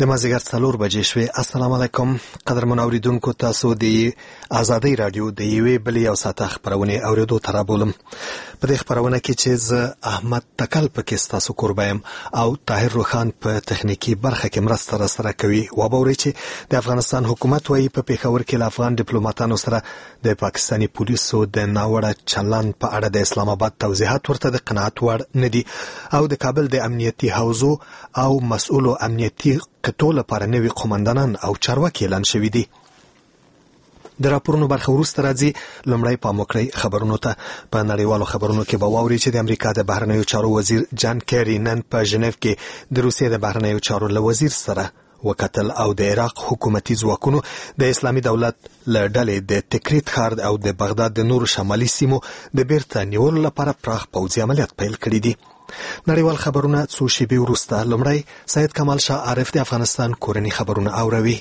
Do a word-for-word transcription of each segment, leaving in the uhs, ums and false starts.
د مازدیګر څلور بجې شوې. السلام علیکم قدرمن اوریدونکو، تاسو د آزادۍ رادیو د یوې بلې یو ساعته خپرونې اورېدو ته رابولم. په دې خپرونه کې چې زه احمد تکل پکې ستاسو کوربه یم او طاهر روخان په تخنیکي برخه کې مرسته راسره کوي. وبورئ چې د افغانستان حکومت وایي په پېښور کې له افغان ډیپلوماتانو سره د پاکستاني پولیسو د ناوړه چلند په اړه د اسلام آباد توضیحات ورته د قناعت وړ نه دي او د کابل د امنیتي حوزو او مسؤلو امنیتي قطو لپاره نوي قومندانان او چارواکي اعلان شوي دي. د راپورونو برخه وروسته راځي. لومړی پام وکړئ خبرونو ته. په نړیوالو خبرونو کې به واورئ چې د امریکا د بهرنیو چارو وزیر جان کیری نن په ژنیف کې د روسیې د بهرنیو چارو له وزیر سره وکتل او د عراق حکومتي ځواکونو د اسلامي دولت له ډلې د تکریت ښار او د بغداد د نورو شمالي سیمو د بیرته نیولو لپاره پراخ پوځي عملیات پیل کړي دي. نړیوال خبرونه څو شېبې وروسته. لومړی سید کمال شاه عارف د افغانستان کورني خبرونه اوروي.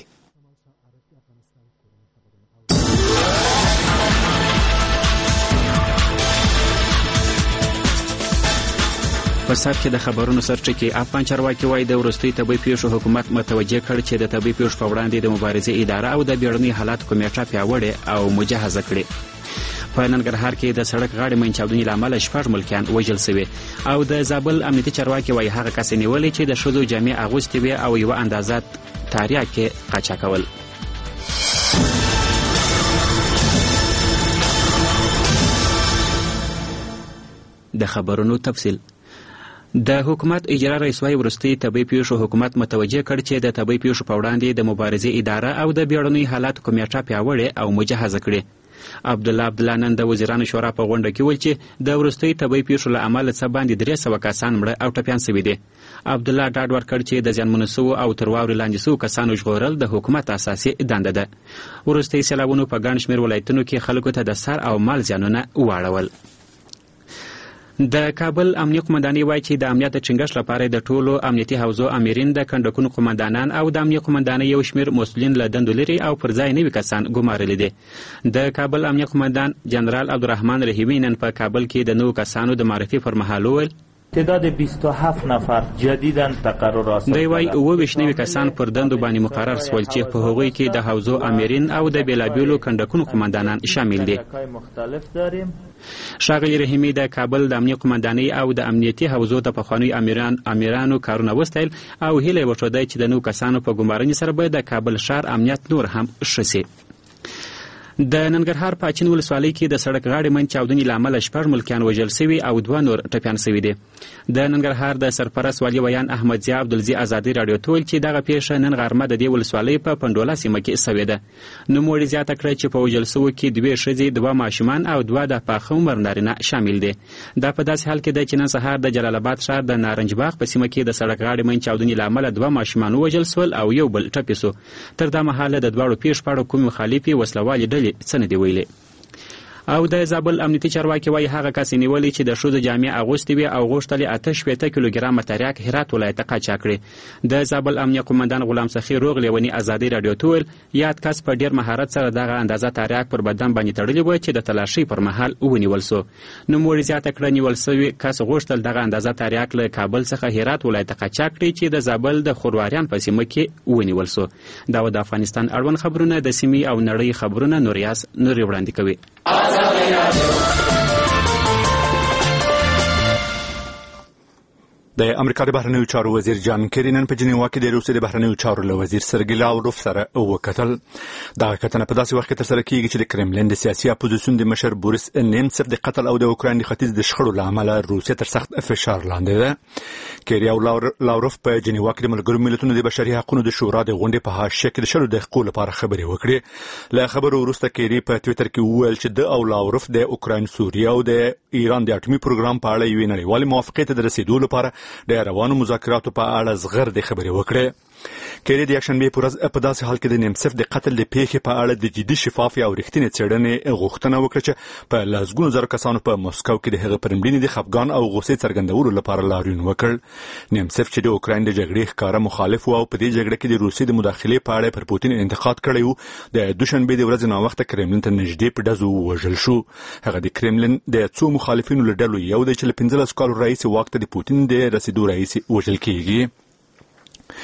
په سات کې د خبرونو سرچکي افغان چارواکي وایي د وروستي طبي پیښو حکومت متوجه کړ چې د طبي پیښو په وړاندې د مبارزې اداره او د بیړني حالات کمیټه پیاوړې او مجهزه کړې. په ننګرهار کې د سړک غاړې منځ چاودنې له امله شپږ ملکیان وژل شوي او د زابل امنیتي چارواکي وایي هغه کس نیولې چې د ښځو جامې اغوستې وې او یوه اندازه تاریاک کې قاچاکول. د خبرونو تفصیل. د حکومت اجرا رئیس وايي وروستي طبي پیښو حکومت متوجه کړ چې د طبي پیښو په وړاندې د مبارزې اداره او د بیړني حالات کمیټه پیاوړې او مجهزه کړې. عبدالله عبدالله نن د وزیرانو شورا په غونډه کې ویل چې د وروستي طبي پیښو له امله څه باندې درې سوه کسان مړه او ټپیان شوي دي. عبدالله ډاډ ورکړ چې د زیانمنو سوو او تر واورې لاندې سوو کسانو ژغورل د حکومت اساسي دنده ده. وروستي سیلابونو په ګڼ شمېر ولایتونو کې خلکو ته د سر او مال زیانونه واړول. د کابل امنیه قومندانۍ وایي چې د امنیت د ټینګښت لپاره د ټولو امنیتي حوزو امیرین د کنډکونو قومندانان او د امنیه قومندانۍ یو شمېر مسؤلین له دندو لري او پر ځای نوي کسان ګمارلي دي. د کابل امنیه قومندان جنرال عبدالرحمن رحیمي نن په کابل کې د نوو کسانو د معرفي پر مهال وویل تعداد بیست و هفت نفر جدیداً تقرر حاصل دی وایي اووه ویشت نوي کسان پر دندو باندې مقرر شول چې په هغوی کې د حوزو امیرین او د بېلابېلو کنډکونو قومندانان شامل دي. ښاغلي رحیمي د کابل د امنیه قومندانۍ او د امنیتي حوزو د پخوانیو امیران امیرانو کارونه وستایل او هیله یې وښودی چې د نوو کسانو په ګمارنې سره به د کابل ښار امنیت نور هم ښه سي. د ننګرهار په اچین ولسوالۍ کې د سړک غاړې منځ چاودنې له امله شپږ ملکیان وژل سوي او دوه نور ټپیان سوي دي. د ننګرهار د سرپرست والي ویان احمدضیا عبدالزي ازادي راډیو ته ویل چې دغه پیښه نن غرمه د دې ولسوالۍ په پنډوله سیمه کې سوې ده. نوموړي زیاته کړه چې په وژل سوو کې دوې ښځې، دوه ماشومان او دوه د پاخه عمر نارینه شامل دي. دا په داسې حال کې ده چې نن سهار د جلال آباد ښار د نارنج باغ په سیمه کې د سړک غاړې منځ چاودنې له امله دوه ماشومان ووژل سول او یو بل ټپي سو. تر دا مهاله د دواړو پیښو په اړه کومې مخالفې وسلوالې ډلې څه نه دي ویلي. او د زابل امنیتي چارواکي وایي هغه کس نیولې چې د ښځو جامې اغوستې وې او غوښتل یې اته شپېته کیلوګرامه تریاک هرات ولایت ته قاچاق کړي. د زابل امنیه قومندان غلام سخي روغ لیوني ازادي راډیو ته ویل یاد کس په ډېر مهارت سره دغه اندازه تریاک پر بدن باندې تړلی و چې د تلاشۍ پر مهال ونیول سو. نوموړي زیاته کړه نیول سوي کس غوښتل دغه اندازه تریاک له کابل څخه هرات ولایت ته قاچاق کړي چې د زابل د خورواریان په سیمه کې ونیول سو. دا و د افغانستان اړوند خبرونه د سیمې او نړۍ خبرونه نوریاس نوري وړاندې کوي. د امریکا د بهرنیو چارو وزیر جان کیری نن په جنیوا کې د روسیې د بهرنیو چارو له وزیر سرګی لاوروف سره وکتل. دغه کتنه په داسې وخت کې ترسره کیږي چې د کرملین د سیاسي اپوزیسیون د مشر بوریس نیمڅف د قتل او د اوکراین د ختیځ د شخړو له امله روسیه تر سخت فشار لاندې ده. کیری او لاوروف په جنیوا کې د ملګرو ملتونو د بشري حقوقو د شورا د غونډې په حاشیه کې د شلو دقیقو لپاره خبرې وکړې. له خبرو وروسته کیری په ټویټر کې وویل چې د او لاوروف د اوکراین، سوریه او د ایران د اټومي پروګرام په اړه یوې نړیوالې موافقې ته د رسیدو لپاره د روانو مذاکراتو په اړه زغردې خبرې وکړې. کیری د یکشنبې په ورځ په داسې حال کې د نیمڅف د قتل د پیښې په اړه د جدي شفافې او رښتینې څېړنې غوښتنه وکړه چې په لسګونو زره کسانو په مسکو کې د هغه پر مړینې د خفګان او غوسې څرګندولو لپاره لاریون وکړ. نیمڅف چې د اوکراین د جګړې ښکاره مخالف و او په دې جګړه کې د روسیې د مداخلې په اړه پر پوتین انتقاد کړی و، د دوشنبې د ورځې ناوخته کرملین ته نږدې په ډزو ووژل شو. هغه د کرملین د څو مخالفینو له ډلو یو دی چې له پنځلسو کالو راهیسې واک ته د پوتین د رسېدو راهیسې وژل کېږي.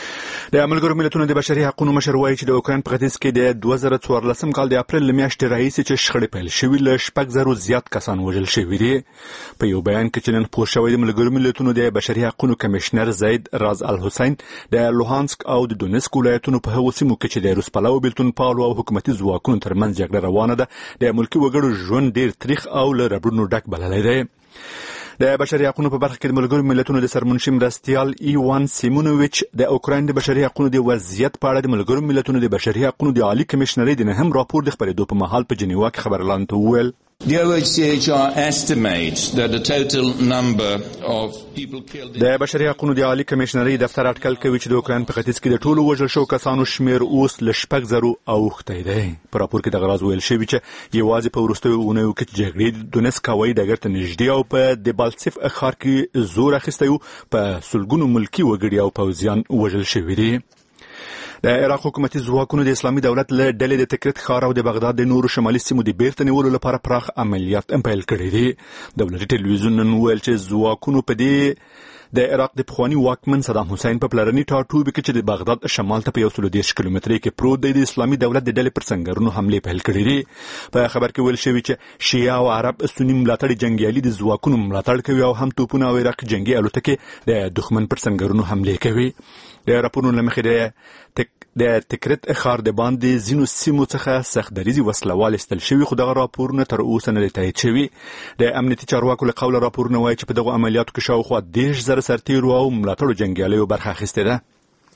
د ملګرو ملتونو د بشري حقوقو مشر وایي چې د اوکراین په ختیځ کې د دوه زره څوارلسم کال د اپریل له میاشتې راهیسې چې شخړې پیل شوې له شپږ زرو زیات کسان وژل شوي دي. په یو بیان کې چې نن خپور شوی د ملګرو ملتونو د بشري حقوقو کمشنر زید راز الحسین د لوهانسک او د دونیسک ولایتونو په هغو سیمو کې چې د روس پلوو بېلتون پالو او حکومتي ځواکونو ترمنځ جګړه روانه ده د ملکي وګړو ژوند ډېر تریخ او له ربړونو ډک بللی دی. د بشري حقوقو په برخه کې د ملګرو ملتونو د سرمنشي مرستیال ایوان سیمونوویچ د اوکراین د بشري حقوقو د وضعیت په اړه د ملګرو ملتونو د بشري حقوقو د عالی کمشنرۍ د نهم راپور د خبرېدو په مهال په جنیوا کې خبرلاندو ته وویل The O H C H R estimates that the total number of people killed د بشري حقوقو د عالی کمشنرۍ دفتر اټکل کوي چې د اوکراین په ختیځ کې د ټولو وژل شوو کسانو شمیر اوس له شپږ زرو اوښتی دی. په راپور کې دغه راز ویل شوي چې یوازې په وروستیو اونیو کې چې جګړې د دونیسک هوایي ډګر ته نږدې او په دبالتسیف ښار کې زور اخیستی و په سلګونو ملکي وګړي او پوځیان وژل شوي دي. د عراق حکومتي ځواکونو د اسلامي دولت له ډلې د تکریت ښار او د بغداد د نورو شمالي سیمو د بیرته نیولو لپاره پراخ عملیات پیل کړي دي. دولتي ټلویزیون نن وویل چې ځواکونو په دې د عراق د پخواني واکمن صدام حسین په پلرني ټاټوبي کې چې د بغداد شمال ته په یو سل دېرش کیلومترۍ کې پروت دی د اسلامي دولت د ډلې پر سنګرونو حملې پیل کړي دي. په خبر کې ویل شوي چې شیعه او عرب سني ملاتړي جنګیالي د ځواکونو ملاتړ کوي او هم توپونه او عراقي جنګي الوتکې د دښمن پر سنګرونو حملې کوي. د راپورونو له مخې د تک د تکریت ښار د باندې ځینو سیمو څخه سخت دریزي وسلوال ایستل شوي خو دغه راپورونه تر اوسه نه دي تایید شوي. د امنیتي چارواکو له قوله راپورونه وایي چې په دغو عملیاتو کې شاوخوا دېرش زره سرتیرو او ملاتړو جنګیالیو برخه اخیستې ده.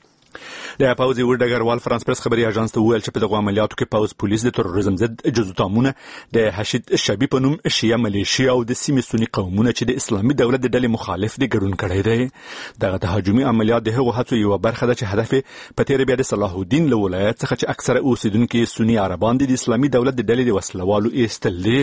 د پوځي ډګروال فرانس پرس خبري اژانس ته ویل چې په دغه عملیاتو کې پوځ پولیس د تروریزم ضد جزوتامونه د حشد شبي په نوم شیعه ملیشیا او د سیمې سني قومونه چې د اسلامي دولت د ډلې مخالف دي ګډون کړی دی. دغه تهاجمي عملیات د هغو هڅو یوه برخه ده چې هدف په تیر بیا د صلاح الدین له ولایت څخه چې اکثره اوسیدونکي سني عربان دي د اسلامي دولت د ډلې د وسلوالو ایستل دي.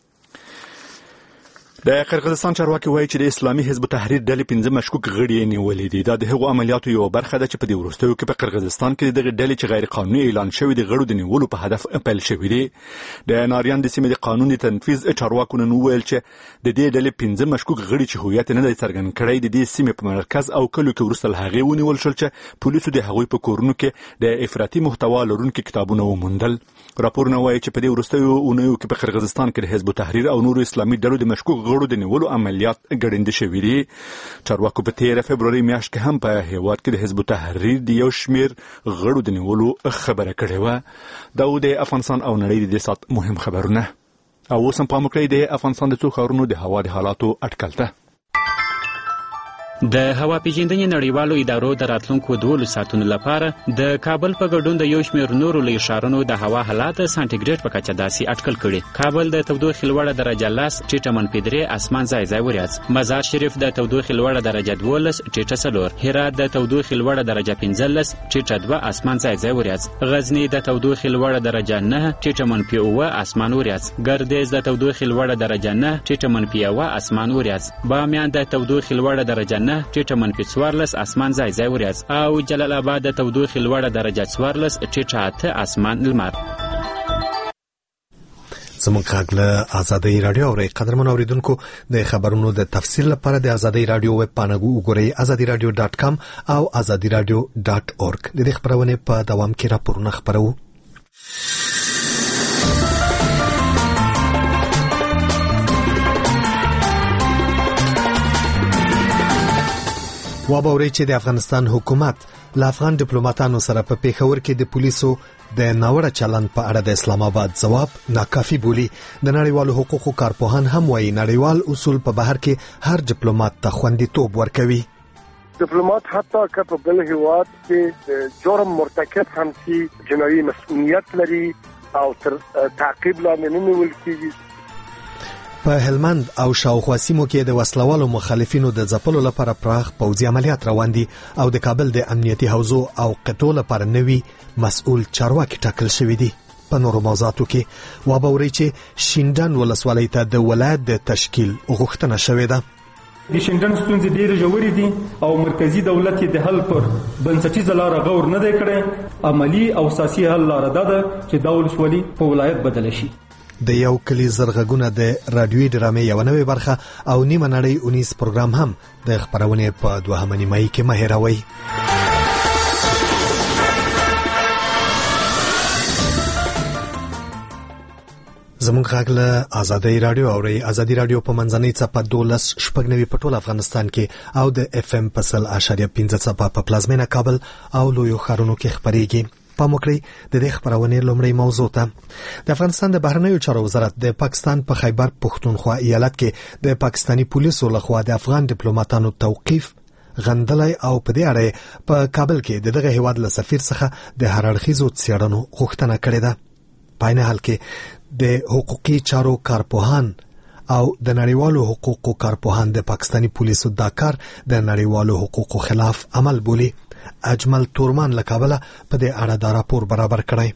د قرغیزستان چارواکي وایي چې د اسلامي حزب التحریر ډلې پنځه مشکوک غړي یې نیولي دي. دا د هغو عملیاتو یوه برخه ده چې په دې وروستیو کې په قرغیزستان کې د دغې ډلې چې غیر قانوني اعلان شوي د غړو د نیولو په هدف پیل شوي دي. د ناریان د سیمې د قانون د تنفیذ چارواکو نن وویل چې د دې ډلې پنځه مشکوک غړي چې هویت نه دی څرګند کړی د دې سیمې په مرکز او کلیو کې وروسته له هغې ونیول شول چې پولیسو د هغوی په کورونو کې د افراطي محتوا لرونکي کتابونه وموندل. راپورونه وایي چې په دې وروستیو اونیو کې په قرغیزستان کې د حزب التحریر او نورو اسلامي ډلو د مشکوک غړو د نیولو عملیات ګړندي شوي دي. چارواکو په تیره فبروري میاشت کې هم په هیواد کې د حزب التحریر د یو شمیر غړو د نیولو خبره کړې وه. دا د افغانستان او نړۍ د سات مهم خبرونه. او اوس هم پام وکړئ د افغانستان د څو ښارونو د هوا د حالاتو اټکل ته. د هوا پیژندنې نړیوالو ادارو د راتلونکو دولس ساعتونو لپاره د کابل په ګډون د یو شمېر نورو لویو ښارونو د هوا حالات سانټیګریډ په کچه داسې اټکل کړي. کابل د تودوخې لوړه درجه لس ټیټه منفي درې اسمان ځای ځای وریځ. مزار شریف د تودوخې لوړه درجه دولس ټیټه څلور. هرات د تودوخې لوړه درجه پنځلس ټیټه دوه اسمان ځای ځای وریځ. غزني د تودوخې لوړه درجه نه ټیټه منفي اوه اسمان وریځ. ګردیز د تودوخې لوړه درجه نه ټیټه منفي اوه اسمان وریځ. بامیان د تودوخې لوړه درجه نه ټیټه منفي څوارلس اسمان ځای ځای وریځ. او جلال آباد د تودوخې لوړه درجه څوارلس ټیټه اته اسمان لمر. زموږ غږ له ازادۍ راډیو اورئ. قدرمن اوریدونکو د خبرونو د تفصیل لپاره د ازادۍ راډیو ویب پاڼه وګورئ ازادي راډیو ډاټ کام او ازادي راډیو ډاټ اورګ. د دې خبرونې په دوام کې راپورونه خبرو. وابوري چې د افغانستان حکومت له افغان ډیپلوماټانو سره په پیښور کې د پولیسو د ناوړه چلند په اړه د اسلام آباد ځواب ناکافي بولي. د نړیوالو حقوقو کارپوهان هم وایي نړیوال اصول په بهر کې هر ډیپلوماټ ته خوندیتوب ورکوي. ډیپلوماټ حتی که په بل هیواد کې د جرم مرتکب هم شي جنایي مسؤلیت لري او تر تعقیب لاندې نه نیول کیږي. په هلمند او شاوخوا سیمو کې د وسلوالو مخالفینو د ځپلو لپاره پراخ پوځي عملیات روان دي او د کابل د امنیتي حوزو او قطو لپاره نوي مسؤل چارواکي ټاکل شوی دي. په نورو موضوعاتو کې وابوري چې شینډن ولسوالۍ ته د ولایت د تشکیل غوښتنه شوې ده. د شینډن ستونزې ډېرې ژورې دي او مرکزی دولت یې د حل پر بنسټیزه لاره غور نه دی کړی. عملی او سیاسي حل لاره دا ده چې دا ولسوالي په ولایت بدله شي. د یو کلی زرغونه د رادیوي ډرامې یو نوې برخه او نیمه نړۍ اونیس پروګرام هم د خبرونه په دوهمه نیمه کې مه هېروئ. زموږ غږ له ازادي رادیو اوري. ازادي رادیو په منځنۍ څپه دولس شپږ نوي په ټول افغانستان کې او د اف ام په سل اشاریه پنځه څپه په پلازمینه کابل او لویو ښارونو کې خبريږي. په موکړی د دې خبرونه لومړی موضوع ته د افغانستان د بهرنیو چارو وزارت د پاکستان په خیبر پختونخوا ایالت کې د پاکستانی پولیسو لخوا د افغان ډیپلوماټانو توقیف غندلای او په دې اړه په کابل کې دغه هیواد له سفیر څخه د هرړخیزو څېړنو غوښتنه کړې ده. په عین حال کې د حقوقي چارو کارپوهان او د نړیوالو حقوقو کارپوهان د پاکستانی پولیسو دا کار د نړیوالو حقوقو خلاف عمل بولي. اجمل تورمان له کابل په دې اړه دا راپور برابر کړی.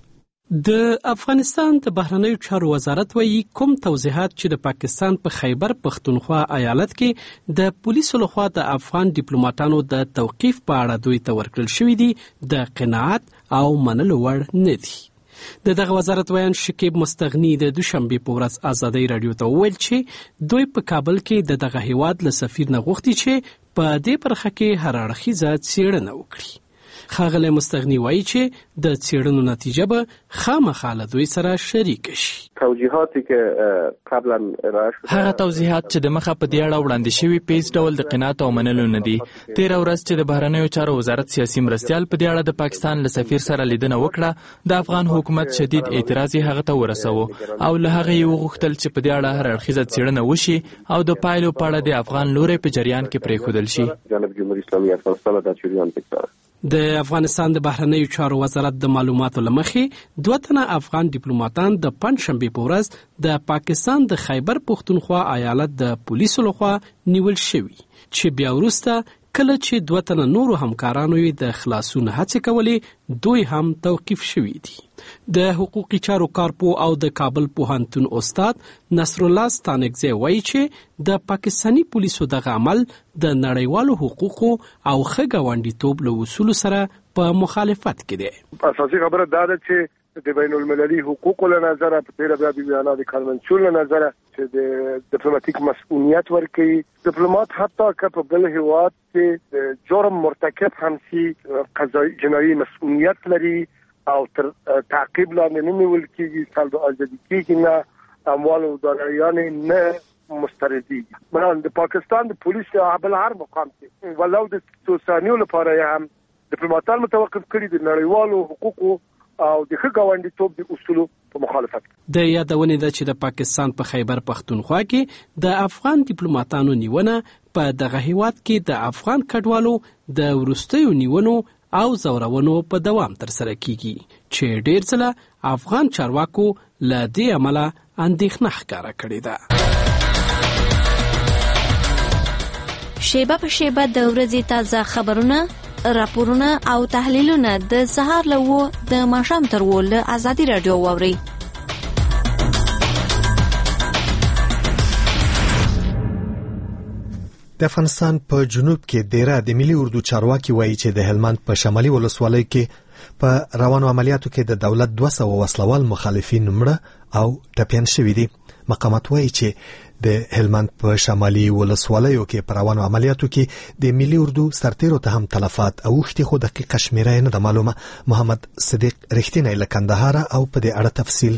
د افغانستان د بهرنیو چارو وزارت وایي کوم توضیحات چې د پاکستان په خیبر پختونخوا ایالت کې د پولیسو لخوا د افغان ډیپلوماټانو د توقیف په اړه دوی ته ورکړل شوی دي د قناعت او منلو وړ نه دي. د دغه وزارت ویان شکیب مستغنی د دوشنبه په ورځ ازادي رادیو ته وویل چې دوی په کابل کې د دغه هیواد له سفیر نه غوښتي چې په دې برخه کې هر اړخیزه څېړنه وکړي. ښاغلی مستغنی وایي چې د څېړنو نتیجه به خامخا له دوی سره شریک شي. توضیحاتی که قبلا ارائه شده هغه توضیحات چې د مخه په دې اړه وړاندې شوي پیس ډول د قناعت او منلو نه دي. تېره ورځ چې د بهرنیو چارو وزارت سیاسي مرستیال په دې اړه د پاکستان له سفیر سره لیدنه وکړه د افغان حکومت شدید اعتراض یې هغه ته ورسوه او له هغه یې وغوښتل چې په دې اړه هر اړخیزه څېړنه وشي او د پایلو په اړه د افغان لوری په جریان کې پرېښودل شي. جناب جمهوریت اسلامي افغانستان د جریان پکاره د افغانستان د بهرنیو چارو وزارت د معلوماتو لمخې دوه تنه افغان ډیپلوماټان د پنځشنبه په ورځ د پاکستان د خیبر پختونخوا ایالت د پولیسو لخوا نیول شوي چې بیا وروسته کله چې دوه تنه نورو همکارانو یې د خلاصون هڅې کولې دوی هم توقیف شوي دي. د حقوقي چارو کارپو او د کابل پوهنتون استاد نصر الله ستانکزی وایي چې د پاکستانی پولیسو دغه عمل د نړیوالو حقوقو او ښه ګاونډیتوب له اصولو سره په مخالفت کې دی. اساسي خبره دا ده چې د بین المللي حقوقو له نظره په تیر بیا بیانات د کنونسیون له نظره چې د ډیپلوماټیک مسؤلیت ورکړي. ډیپلوماټ حتی که په بل هیواد کې جرم مرتکب هم شي قضایي جنایي مسؤلیت لري او تر تعقیب لاندې نه نیول کېږي، سلب ازادي کېږي، نه اموال او داراییان نه مستردي. بلان د پاکستان د پولیس بل هر مقام کې ولو د څو ثانیو لپاره هم ډیپلوماټان متوقف کړي د نړیوالو حقوقو او د ښه ګاونډیتوب د اصولو په مخالفت. د یادونه ده چې د پاکستان په خیبر پختونخوا کې د افغان ډیپلوماټانو نیونه په دغه هیواد کې د افغان کډوالو د وروستیو نیونو او زورونو په دوام تر سره کیږي چې ډیر ځله افغان چارواکو له دې عمله اندېښنه ښکاره کړې ده. شیبه په شیبه د ورځې تازه خبرونه، راپورونه او تحلیلونه د سهار له وو د ماښام تر وو له ازادي رادیو واورئ. د افغانستان په جنوب کې ډیره د ملي اردو چارواکي وایي چې د هلمند په شمالي ولسوالۍ کې په روانو عملیاتو کې د دولت دوه سوه وسلوال مخالفین مړه او ټپیان شوي دي. مقامات وایي چې د هلمند په شمالي ولسوالیو کې په روانو عملیاتو کې د ملي اردو سرتیرو ته هم تلفات اوښتي، خو دقیقه شمیره نه ده معلومه. محمد صدیق رښتینی له کندهار او په دې اړه تفصیل.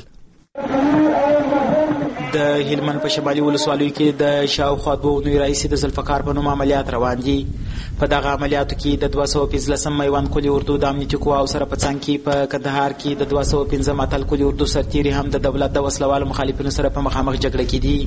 د هلمند په شمالي ولسوالیو کې د شاوخوا دوه اونیو راهیسې د ذوالفقار په نوم عملیات روان دي. په دغه عملیاتو کې د دوه سوه پنځلسم میوند کلي اردو د امنیتي قواو سره په څنګ کې په کندهار کې د دوه سوه پنځم اتل کلي اردو سرتیري هم د دولت د وسلوالو مخالفینو سره په مخامخ جګړه کې دي.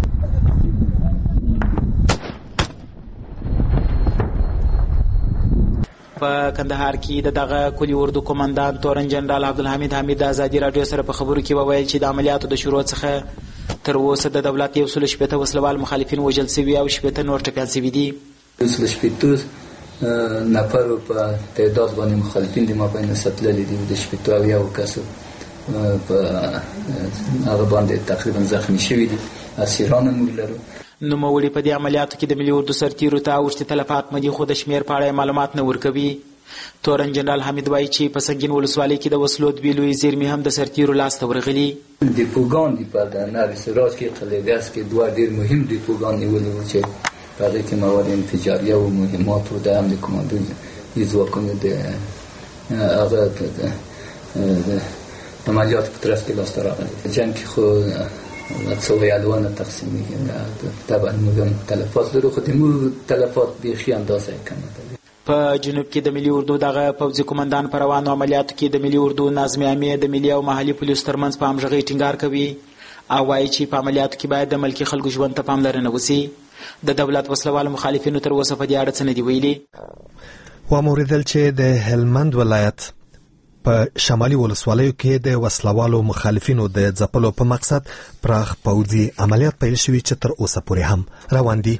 په کندهار کې د دغه کلي اردو قومندان تورن جنرال عبدالحمید حمید د ازادي رادیو سره په خبرو کې وویل چې د عملیاتو د شروع څخه تر اوسه د دولت یو سل شپېته وسلوال مخالفین وژل شوي او شپېته نور ټپیان شوي دي. یو سل شپېته نفرو په تعداد باندې مخالفین د مابین ساتللي دي. د شپېته اویاو کسو په هغه باندې تقریبا زخمي شوي دي. اسیران هم موږ لرو. نوموړي په دې عملیاتو کې د ملي اردو سرتیرو ته اوښتي تلفات مدي، خو د شمېر په اړه معلومات نه ورکوي. تورن جنرال حمید وایي چې په سنګین ولسوالۍ کې د وسلو دوې لویې زیرمې هم د سرتیرو لاسته ورغلي. دیپوګان دي په نوي سراج کې قلعه‌ګرز کې دوه ډېر مهم دیپوګان نیولي وو چې په هغې کې مواد انفجاریه او مهمات و د هم د کماندوی ځواکونو د هغه عملیات په طرف کې لاسته راغلي. جنګ کې خو څو یادونه تقسیمېږي، طبعا موږ هم تلفات لرو، خو د موږ تلفات بیخي اندازه کمه ده. په جنوب کې د ملي اردو دغه پوځي قومندان په روانو عملیاتو کې د ملي اردو نظم عامې د ملي او محلي پولیسو ترمنځ په همغږۍ ټینګار کوي او وایي چې په عملیاتو کې باید د ملکي خلکو ژوند ته پاملرنه وشي. د دولت وسلوالو مخالفینو تر اوسه په دې اړه څه نه دي ویلي. واوریدل چې د هلمند ولایت په شمالي ولسوالیو کې د وسلوالو مخالفینو د ځپلو په مقصد پراخ پوځي عملیات پیل شوي چې تر اوسه پورې هم روان دي.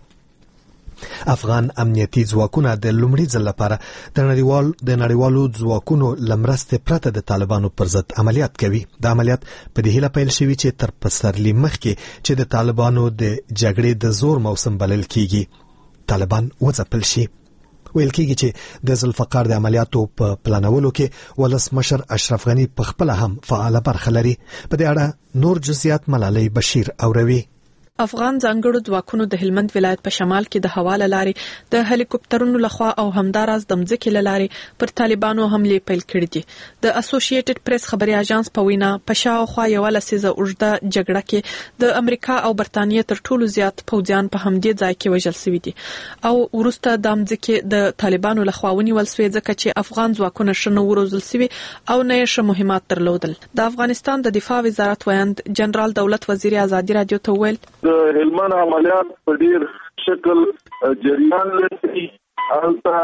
افغان امنیتي ځواکونه د لومړي ځل لپاره د نړیوال د نړیوالو ځواکونو لمرسته پرته د طالبانو پر ضد عملیات کوي. د عملیات په دې هیله پیل شوي چې تر پسرلي مخکې چې د طالبانو د جګړې د زور موسم بلل کیږي طالبان وځپل شي. ویل کېږي چې د ذوالفقار د عملیاتو په پلانولو کې ولسمشر اشرف غني په خپل هم فعال برخه لري. په دې اړه نور جزئیات ملالۍ بشیر اوروي. افغان ځانګړو ځواکونو د هلمند ولایت په شمال کې د هوا له لارې د هلیکوپټرونو لخوا او همداراز د مځکې له لارې پر طالبانو حملې پیل کړې دي. د اسوسییټډ پریس خبري اژانس په وینا په شاوخوا یو لسیزه اوږده جګړه کې د امریکا او برتانیې تر ټولو زیات پوځیان په همدې ځای کې وژل شوي دي او وروسته د مځکې د طالبانو لخوا ونیول شوې ځکه چې افغان ځواکونه شنه وروزل شوي او نه یې ښه مهمات درلودل. د افغانستان د دفاع وزارت ویاند جنرال دولت وزیر ازادي رادیو ته ویل د هلمند عملیات په ډیر شکل جریان لري. البته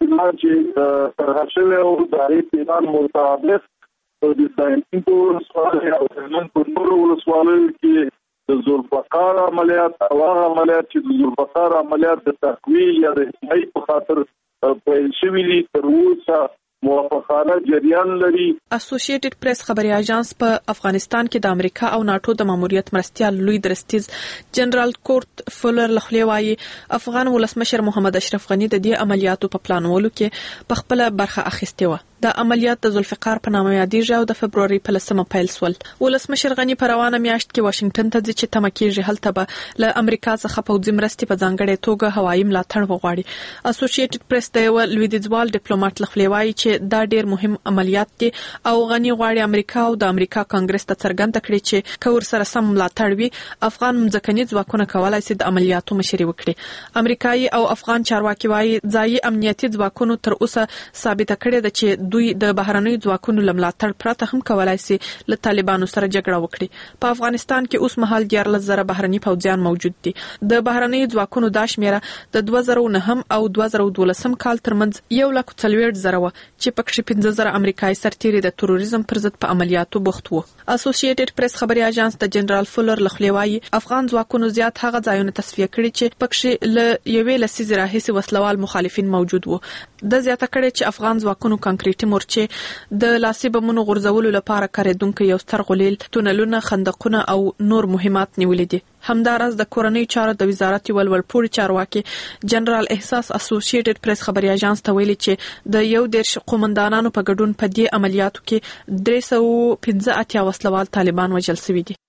چې ترحشل او دایي پیغام مطابق د ساينټو سوال او هلمند په ټول ولسوالیو کې د ذوالفقار عملیات او عملیات چې د ذوالفقار عملیات د تقویه یا د حمایت په خاطر پیل شوي دي تر اوسه موافقانه جریان لري. اسوسییټډ پریس خبري اژانس په افغانستان کې د امریکا او ناتو د ماموریت مرستیال لوی درستیز جنرال کورت فولر لخوا وايي افغان ولسمشر محمد اشرف غني د دې عملیاتو په پلانولو کې په خپل برخه اخیستې و. د عملیات د ذوالفقار په نامه یادېږي او د فبروري په لسمه پیل شول. ولسمشر غني په روانه میاشت کې واشنگټن ته ځي چې تمه کېږي هلته به له امریکا څخه پوځي مرستې په ځانګړې توګه هوایي ملاتړ وغواړي. اسوسییټډ پریس د یو لویدیځوال ډیپلوماټ لخوا وايي چې دا ډېر مهم عملیات دي او غني غواړي امریکا او د امریکا کانګرس ته څرګنده کړي چې کور سره سم ملاتړ وي افغان مځکني ځواکونه کولای شي د عملیاتو مشري وکړي. امریکایي او افغان چارواکي وايي ځایي امنیتي ځواکونو تر اوسه ثابته کړې ده چې دوی د بهرنۍ ځواکونو لملاتړ پرته هم کولای شي له طالبانو سره جګړه وکړي. په افغانستان کې اوس مهال دیارلس زره بهرني پوځیان موجود دي. د بهرنۍ ځواکونو دا شمیره د دوه زره نه او دوه زره دولسم کال ترمنځ یو لک څلوېښت زره و چې پکې پنځه زره امریکایي سرتیري د تروریزم پر ضد په عملیاتو بوخت وو. اسوسییټډ پریس خبري اژانس د جنرال فولر لخوا وايي افغان ځواکونو زیات هغه ځایونه تصفیه کړي چې پکې له یوې لسیزې راهیسې وسلوال مخالفین موجود وو. د زیاته کړي چې افغان ځواکونو کانکریټي مورچې د لاسي بمونو غورځولو لپاره کارېدونکي یو ستر غلیل، تونلونه، خندقونه او نور مهمات نیولې دي. همداراز د کورنۍ چارو د وزارت یو ولولپوري چارواکي جنرال احساس اسوسییټډ پریس خبري اژانس ته ویلي چې د یو دیرش قومندانانو په ګډون په دې عملیاتو کې درې سوه پنځه اتیا وسلوال طالبان وژل شوي دي.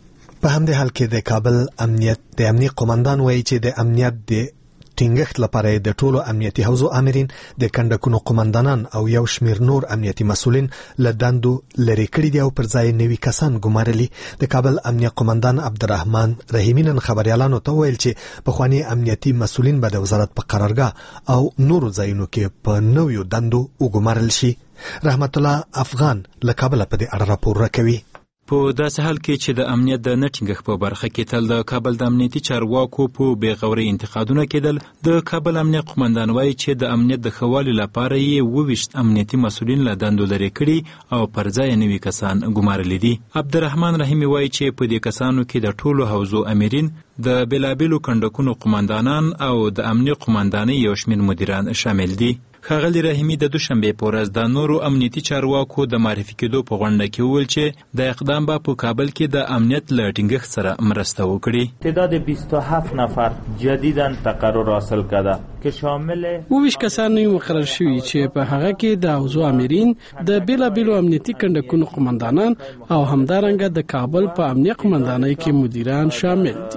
په همدې حال کې د کابل امنیت د امنیت قومندان وایي چې د امنیت د ټینګښت لپاره د ټولو امنیتي حوزو امرین د کندکونو قومندانان او یو شمیر نور امنیتي مسولین له دندو لري کړي دي او پر ځای نوي کسان ګمارلي. د کابل امنیت قومندان عبدالرحمن رحیمی نن خبريالانو ته ویل چې پخوانی امنیتي مسولین به د وزارت په قرارګاه او نورو ځایونو کې په نویو دندو وګمارل شي. رحمت الله افغان له کابل په دې اړه راپور راکوي. په داسې حال کې چې د امنیت د نه ټینګښت په برخه کې تل د کابل د امنیتي چارواکو په بېغورۍ انتقادونه کېدل، د کابل امنیت قومندان وایي چې د امنیت د ښه والي لپاره یې اووه ویشت امنیتي مسؤلین له دندو لرې کړي او پر ځای نوي کسان ګمارلي دي. عبدالرحمن رحیمي وایي چې په دې کسانو کې د ټولو حوزو امرین، د بېلابېلو کنډکونو قومندانان او د امنیت قومندانۍ یو شمېر مدیران شامل دي. ښاغلي رحیمي د دوشنبې په ورځ د نورو امنیتي چارواکو د معرفي کېدو په غونډه کې وویل چې د اقدام به په کابل کې د امنیت له ټینګښت سره مرسته وکړي. تعداد بیست و هفت نفر جدیداً تقرر حاصل کرده که شامل اووه کسان مقرر شوي چې په هغه کې د حوزو امرین، د بېلابېلو امنیتي کنډکونو قومندانان او همدارنګه د کابل په امنیت قومندانۍ کې مدیران شامل دي.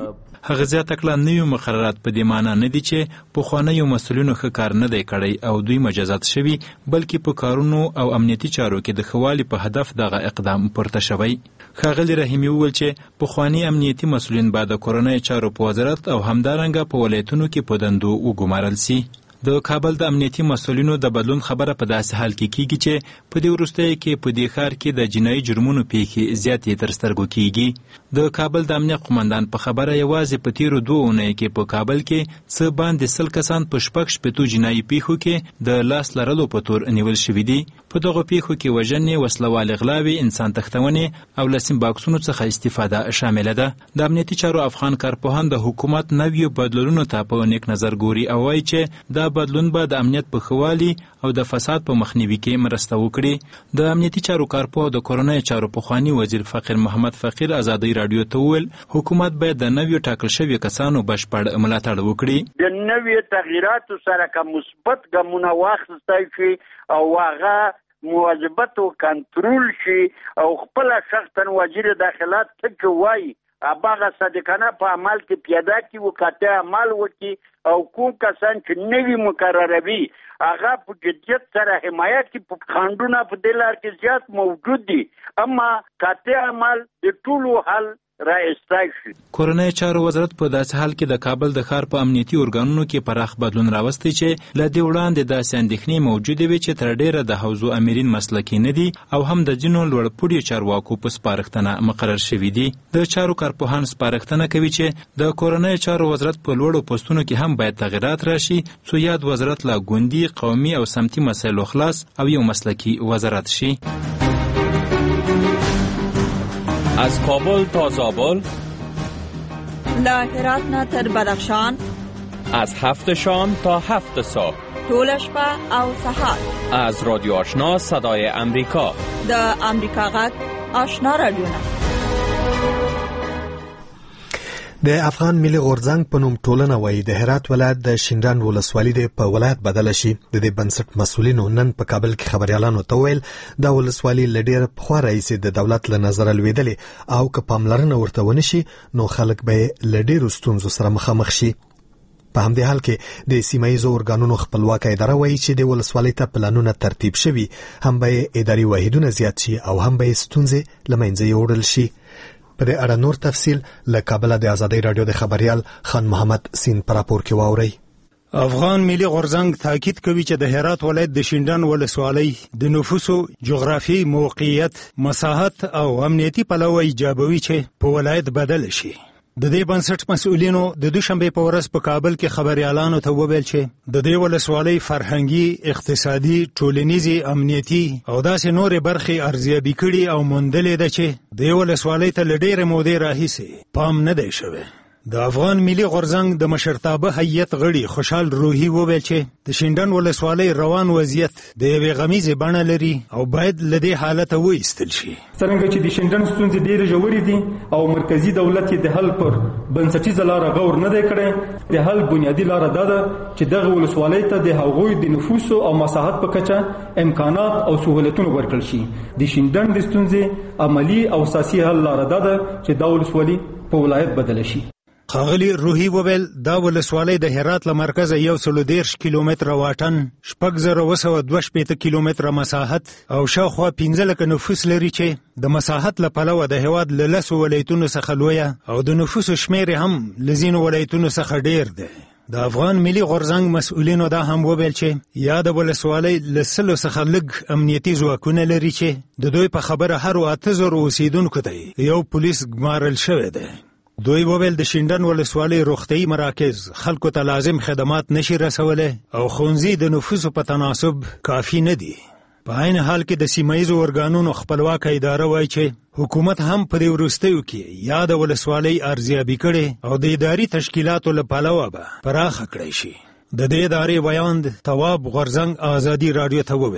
هغه زیاته کړه نوي مقررات په دې معنی نه دي چې پخوانیو مسؤلینو ښه کار نه دی کړی او دوی مجازات شوي، بلکې په کارونو او امنیتي چارو کې د ښه والي په هدف دغه اقدام پورته شوی. ښاغلي رحیمي وویل چې پخواني امنیتي مسؤلین به د کورنیو چارو په وزارت او همدارنګه په ولایتونو کې په دندو وګمارل سي. د کابل د امنیتي مسؤلینو د بدلون خبره په داسې حال کې کیږي چې په دې وروستیو کې په دې ښار کې د جنایي جرمونو پیښې زیاتې تر سترګو کیږي. د کابل د امنیت قمندان په خبره یوازې په تیرو دوه اونیو کې په کابل کې څه باندې سل کسان په شپږ شپېتو جنایي پیښو کې د لاس لرلو په تور نیول شوي دي. په دغو پیښو کې وژنې، وسلوالې غلاوې، انسان تښتونې او له سیم باکسونو څخه استفاده شامله ده. د امنیتي چارو افغان کارپوهان د حکومت نویو بدلونونو ته په نیک نظر ګوري او وایي چې دا بدلون به د امنیت په ښه والي او د فساد په مخنیوي کې مرسته وکړي. د امنیتي چارو کارپوه او د کورنیو چارو پخواني وزیر فقیر محمد فقیر ازادۍ راډیو ته وویل حکومت باید د نویو ټاکل شویو کسانو بشپړ ملاتړ وکړي. د نویو تغییراتو سره که مثبت ګامونه واخیستل شي او هغه مواظبت او کنټرول شي او خپل شخصا وزیر داخلات ته وایي اباغه صادقانه په عمل کې پیاده کی وکړه عمل وکړي او کوم کسان چې نوی مقرروي هغه په جدیت سره حمایت کی په خاندونه په دلار کې زیات موجود دي، اما کاته عمل د ټولو حل راځي. کورنیو چارو وزارت په داسې حال کې د کابل د ښار په امنیتي ارګانونو کې پراخ بدلون راوستی چې له دې وړاندې داسې اندېښنې موجودې وي چې تر ډیره د حوزو امرین مسلکي نه دي او هم د ځینو لوړپوړو چارواکو په سپارښتنه مقرر شوي دي. د چارو کارپوهان سپارښتنه کوي چې د کورنیو چارو وزارت په لوړو پوستونو کې هم باید تغییرات راشي څو یاد وزارت له ګوندي، قومي او سمتي مسایلو خلاص او یو مسلکي وزارت شي. از کابل تا زابل، له هرات نه تر بدخشان، از هفت شام تا هفت صبح، ټول شپه او سهار، از رادیو آشنا صدای امریکا، د امریکا غږ آشنا رادیو. د افغان ملي غورځنګ په نوم ټولنه وایي د هرات ولایت د شینډان ولسوالي د په ولایت بدل شي. د دې بنسټ مسؤلینو نن په کابل کې خبريالانو ته ویل دا ولسوالي لډیر پخوا راځي د دولت له نظر لویدلې او که پاملرنه ورته ونشي نو خلک به لډیر ستونزو سره مخامخ شي. په همدې حال کې د سیمایي اورګانونو خپلواک اداره وایي چې د ولسوالۍ ته پلانونه ترتیب شوي، هم به اداري واحدونه زیات شي او هم به ستونزې له منځه یوړل شي. په دې اړه نور تفصیل له کابل د آزادۍ رادیو د خبريال خان محمد سین پر راپور کې واوري. افغان ملي غورځنګ تاکید کوي چې د هرات ولایت د شینډان ولسوالۍ د نفوسو جغرافیایي موقعیت، مساحت او امنیتي پلوه ایجابوي چې په ولایت بدل شي. د دې بنسټ مسؤلینو د دوشنبه په ورځ په کابل کې خبريالانو ته وویل چې د دې ولسوالۍ فرهنګي، اقتصادي، ټولنیزي، امنیتي او داسې نورې برخې ارزیابي کړي او موندلې ده چې د ولسوالۍ ته لډېره مودې راهیسې پام نه دی شوی. د افغان ملي غورځنګ د مشرتابه هیئت غړي خوشحال روحي وویل چې د شینډان ولسوالۍ روان وضعیت د یوې غمیزې بڼه لري او باید له دې حالته وایستل شي. څرنګه چې د شینډان ستونزې ډېرې ژورې دي او مرکزی دولت یې د حل پر بنسټیزه لاره غور نه دی کړی، د حل بنیادي لاره دا ده چې دغه ولسوالۍ ته د هغوی د نفوسو او مساحت په کچه امکانات او سهولتونه ورکړل شي. د شینډان د ستونزې عملی او اساسي حل لاره دا ده چې دا ولسوالۍ په ولایت بدل شي. ښاغلي روحي وویل دا ولسوالۍ د هرات له مرکزه یو سلو دېرش کیلومتره واټن، شپږ زره اوه سوه دوه شپېته کیلومتره مساحت او شاوخوا پنځه لکه نفوس لري چې د مساحت له پلوه د هېواد له لسو ولایتونو څخه لویه او د نفوسو شمېر هم له ځینو ولایتونو څخه ډېر دی. د افغان ملي غورځنګ مسؤلینو دا هم وویل چې یا د ولسوالۍ له سلو څخه لږ امنیتي ځواکونه لري چې د دوی په خبره هرو اته زرو اوسېدونکو ته یو پولیس ګمارل شوی دی. دوی وویل د شینډان ولسوالۍ روغتیايي مراکز خلکو ته لازم خدمات نشي رسولی او ښوونځي د نفوسو په تناسب کافي نه دي. په عین حال کې د سیمایي ارګانونو خپلواکه اداره وایي چې حکومت هم په دې وروستیو کې یا د ولسوالۍ ارزیابي کړي او د اداري تشکیلاتو له پلوه به پراخه کړی شي. د دې ادارې ویاند تواب غورځنګ آزادي راډیو ته وویل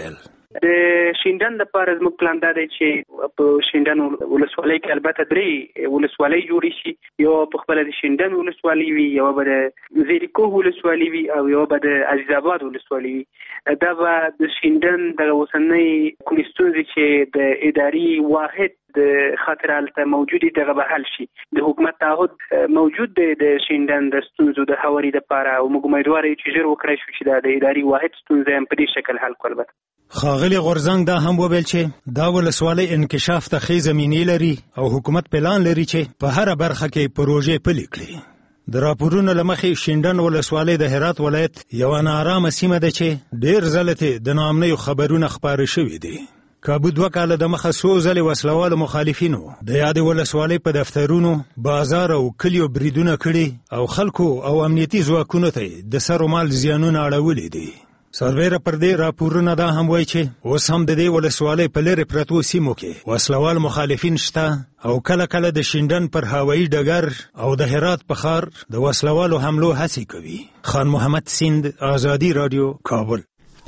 د شینډن لپاره زموږ پلان دا دی چې په شینډن ولسوالۍ کې البته درې ولسوالۍ جوړې شي، یو په خپله د شینډن ولسوالۍ وي، یو به د زیریکوه ولسوالۍ وي او یو به د عزیز آباد ولسوالۍ وي. دا به د شینډن د اوسنۍ کومې ستونزې چې د اداري واحد د خاطر هلته موجود دي دغه به حل شي. د حکومت تعهد موجود دی د شینډن د ستونزو د هواري دپاره او موږ امیدوار یو چې ژر وکړی شو چې دا د اداري واحد ستونزه هم په دې شکل حل کړو. البته ښاغلي غورځنګ دا هم وویل چې دا ولسوالۍ انکشاف ته ښې زمینې لري او حکومت پلان لري چې په هره برخه کې پروژې پلي کړي. د راپورونو له مخې شینډن ولسوالۍ د هرات ولایت یوه ناارامه سیمه ده چې ډېر ځله ترې د ناامنیو خبرونه خپاره شوي دي. کابو دوه کاله د مخه څو ځلې وسلوالو مخالفینو د یادې ولسوالۍ په دفترونو، بازار او کلیو بریدونه کړي او خلکو او امنیتي ځواکونو ته د سر و مال زیانونه اړولي دي. سربیره پر دې راپورونه دا هم وایي چې اوس هم د دې ولسوالۍ په لرې پرتو سیمو کې وسلوال مخالفین شته او کله کله د شینډن پر هوایي ډګر او د هرات په ښار د وسلوالو حملو هڅې کوي. خان محمد سیند، آزادي راډیو، کابل.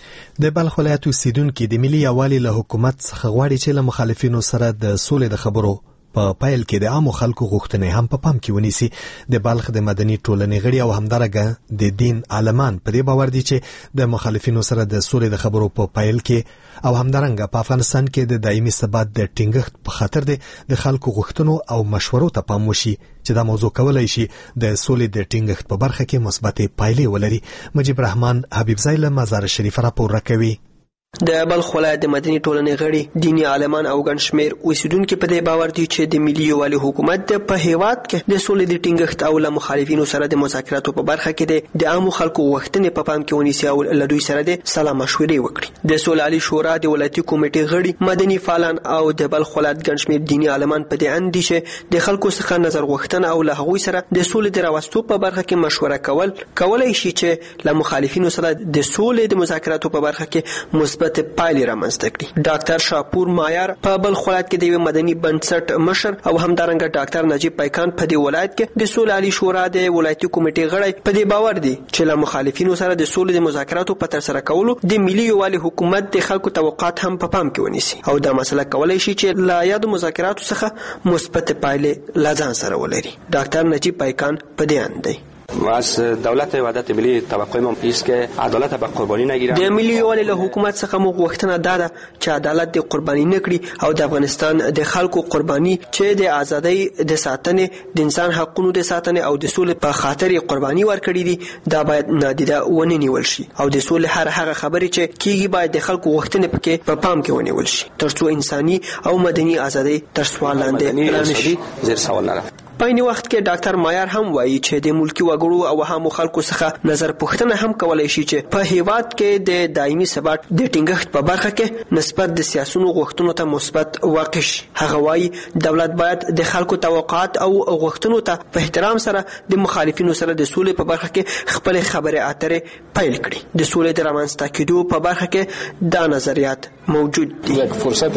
د بلخ ولایت اوسیدونکي د ملي یووالي له حکومت څخه غواړي چې له مخالفینو سره د سولې د خبرو په پایل کې د عامو خلکو غوښتنې هم په پام کې ونیسي. د بلخ د مدني ټولنې غړي او همدارنګه د دین عالمان په دې باور دي چې د مخالفینو سره د سولې د خبرو په پایل کې او همدارنګه په افغانستان کې د دایمي ثبات د ټینګښت په خاطر د خلکو غوښتنو او مشورو ته پام وشي چې دا موضوع کولای شي د سولې د ټینګښت په برخه کې مثبت پایلې ولري. مجيب رحمان حبیبزی له مزار شریف راپور راکوي. د بلخ ولایت د مدني ټولنې غړي، دیني عالمان او ګڼ شمېر اوسیدونکي په دې باور دي چې د ملي یووالي حکومت په هیواد کې د سولې د ټینګښت او له مخالفینو سره د مذاکراتو په برخه کې د عامو خلکو غوښتنې په پام کې ونیسي او له دوی سره د سلا مشورې وکړي. د سولې عالي شورا د ولایتي کمیټې غړي، مدني فعالان او د بلخ ولایت ګڼ شمېر دیني عالمان په دې اند دي چې د خلکو څخه نظر غوښتنه او له هغوی سره د سولې د راوستو په برخه کې مشوره کول کولای شي چې له مخالفینو سره د سولې د مذاکراتو په برخه کې مثبت پایلې ډاکټر شاپور مایار په بلخ ولایت کې د یو مدني بنسټ مشر او همدارنګه ډاکټر نجیب پیکان په دې ولایت کې د سولې عالي شورا د ولایتي کمیټې غړي په دې باور دي چې له مخالفینو سره د سولې د مذاکراتو په تر سره کولو د ملي یووالي حکومت د خلکو توقعات هم په پام کې ونیسي او دا مسله کولای شي چې له یادو مذاکراتو څخه مثبت پایلې لا ځان سره ولري. ډاکټر نجیب پیکان په دې اند دی. از دولت وحدت ملی توقع ما است که عدالت به قربانی نگیرد. د ملي یووالي له حکومت څخه موږ غوښتنه دا ده چې عدالت د قرباني نه کړي او د افغانستان د خلکو قرباني چې د ازادۍ د ساتنې، د انسان حقوقو د ساتنې او د سولې په خاطر قرباني ورکړي دي دا باید نادیده ونه نیول شي او د سولې هر هغه خبرې چې کیږي باید د خلکو غوښتنې پکې په پام کې ونیول شي ترڅو انساني او مدني ازادۍ تر سوال لاندې رانشي. زیر سوال نرفت. په این وخت کې ډاکټر مایار هم وایي چې د ملکی وګړو او عامو خلکو څخه نظر پوښتنه هم کولای شي چې په هیواد کې د دایمي ثبات د ټینګښت په برخه کې نسبت د سیاسيونو غوښتنو ته مثبت واقع شي. هغه وایي دولت باید د خلکو توقعات او غوښتنو ته په احترام سره د مخالفینو سره د سولې په برخه کې خپل خبرې اترې پیل کړي. د سولې د رامنځته کېدو په برخه کې دا نظریات موجود دي. یک فرصت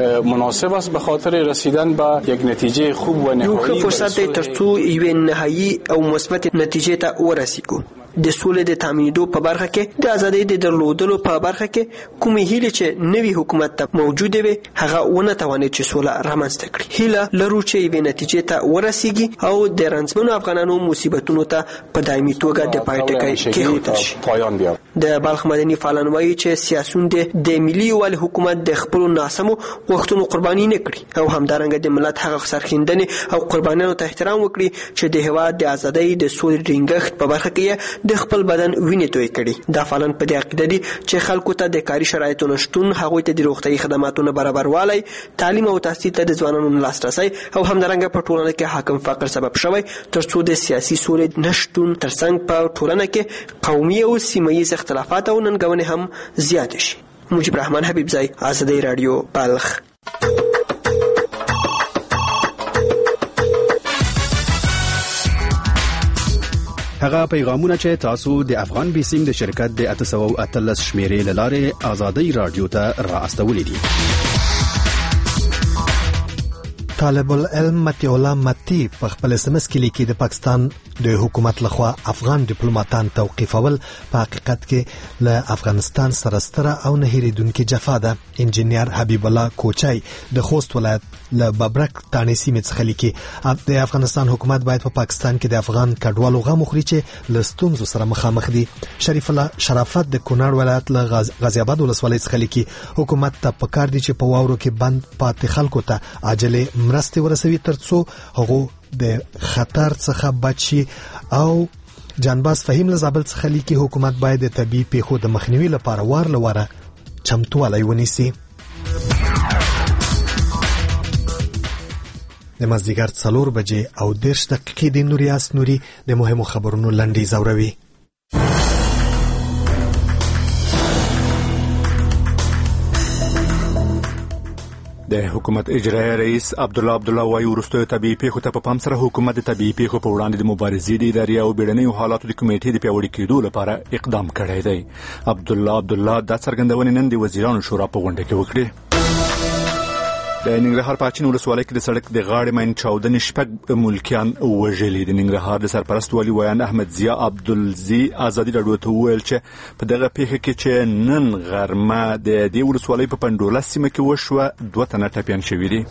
مناسب است به خاطر رسیدن به یک نتیجه خوب و نهایی ترڅو یو نهایی او مثبت نتیجې ته ورسیږو. د سولې د تامینېدو په برخه کې د ازادۍ د درلودلو په برخه کې کومې هیلې چې نوي حکومت ته موجوده وي هغه ونه توانید چې سوله رامنځته کړي. هیله لرو چې یوې نتیجې ته ورسیږي او د رنځمنو افغانانو مصیبتونو ته په دایمي توګه د پای ټکی کېښودل شي. د بلخ مدني فعالان وایي چې سیاسیون د ملي یووالي حکومت د خپلو ناسمو غوښتنو قرباني نه کړي او همدارنګه د ملت هغه سرښندنې او قربانیانو ته احترام وکړي چې د هېواد د ازادۍ د سولې ټینګښت په برخه کې د خپل بدن وینې توی کړي. دا فعالان په دې عقیده دي چې خلکو ته د کاري شرایطو نشتون، هغوی ته د روغتیايي خدماتو نه برابروالی، تعلیم او تحصیل ته د ځوانانو لاسرسی او همدارنګه په ټولنه کې حاکم فقر سبب شوی ترڅو د سیاسي سولې نشتون ترڅنګ په ټولنه کې قومي او سیمه ییز اختلافات او ننګونې هم زیات شي. مجيب رحمان حبیبزی، آزادی رادیو، بلخ. هغه پیغامونه چې تاسو د افغان بیسیم د شرکت د اته سوه او اتلس شمیرې له لارې آزادی رادیو ته را استولې دي. طالب العلم متی الله متی په خپل سمس کې لیکي د پاکستان د حکومت لخوا افغان ډیپلوماټان توقیفول په حقیقت کې له افغانستان سره ستره او نه هېرېدونکې جفا ده. انجینیر حبیب الله کوچای د خوست ولایت له ببرک تانې سیمې څخه لیکي د افغانستان حکومت باید په پا پاکستان کې د افغان کډوالو غم وخوري چې له ستونزو سره مخامخ دي. شریف الله شرافت د کونړ ولایت له غازي آباد ولسوالۍ څخه لیکي حکومت ته پکار دي چې په واورو کې بند پاتې خلکو ته عاجلې مرستې ورسوي ترڅو هغه د خطر څخه بچ شي. او جانباز فهیم له زابل څخه لیکي حکومت باید د طبي پیښو د مخنیوي لپاره وار له واره چمتووالی ونیسي. د مازدیګر څلور بجې او دېرش دقیقې د نوریاس نوري د مهمو خبرونو لنډۍ زوروي. د حکومت اجرایي رئیس عبدالله عبدالله وايي وروستیو طبيعي پیښو ته په پام سره حکومت د طبيعي پیښو په وړاندې د مبارزې د ادارې او بیړنیو حالاتو د کمیټې د پیاوړي کېدو لپاره اقدام کړی دی. عبدالله عبدالله دا څرګندونې نن د وزیرانو شورا په غونډه کې وکړې. د ننګرهار په اچین ولسوالۍ کې د سړک د غاړې ماین چاودنې شپږ ملکیان وژلي. د ننګرهار د سرپرست والي ویان احمد ضیا عبدالزی ازادي راډیو ته وویل چې په دغه پیښه کې چې نن غرمه د دې ولسوالۍ په پنډوله سیمه کې وشوه دوه تنه ټپیان شوي دي.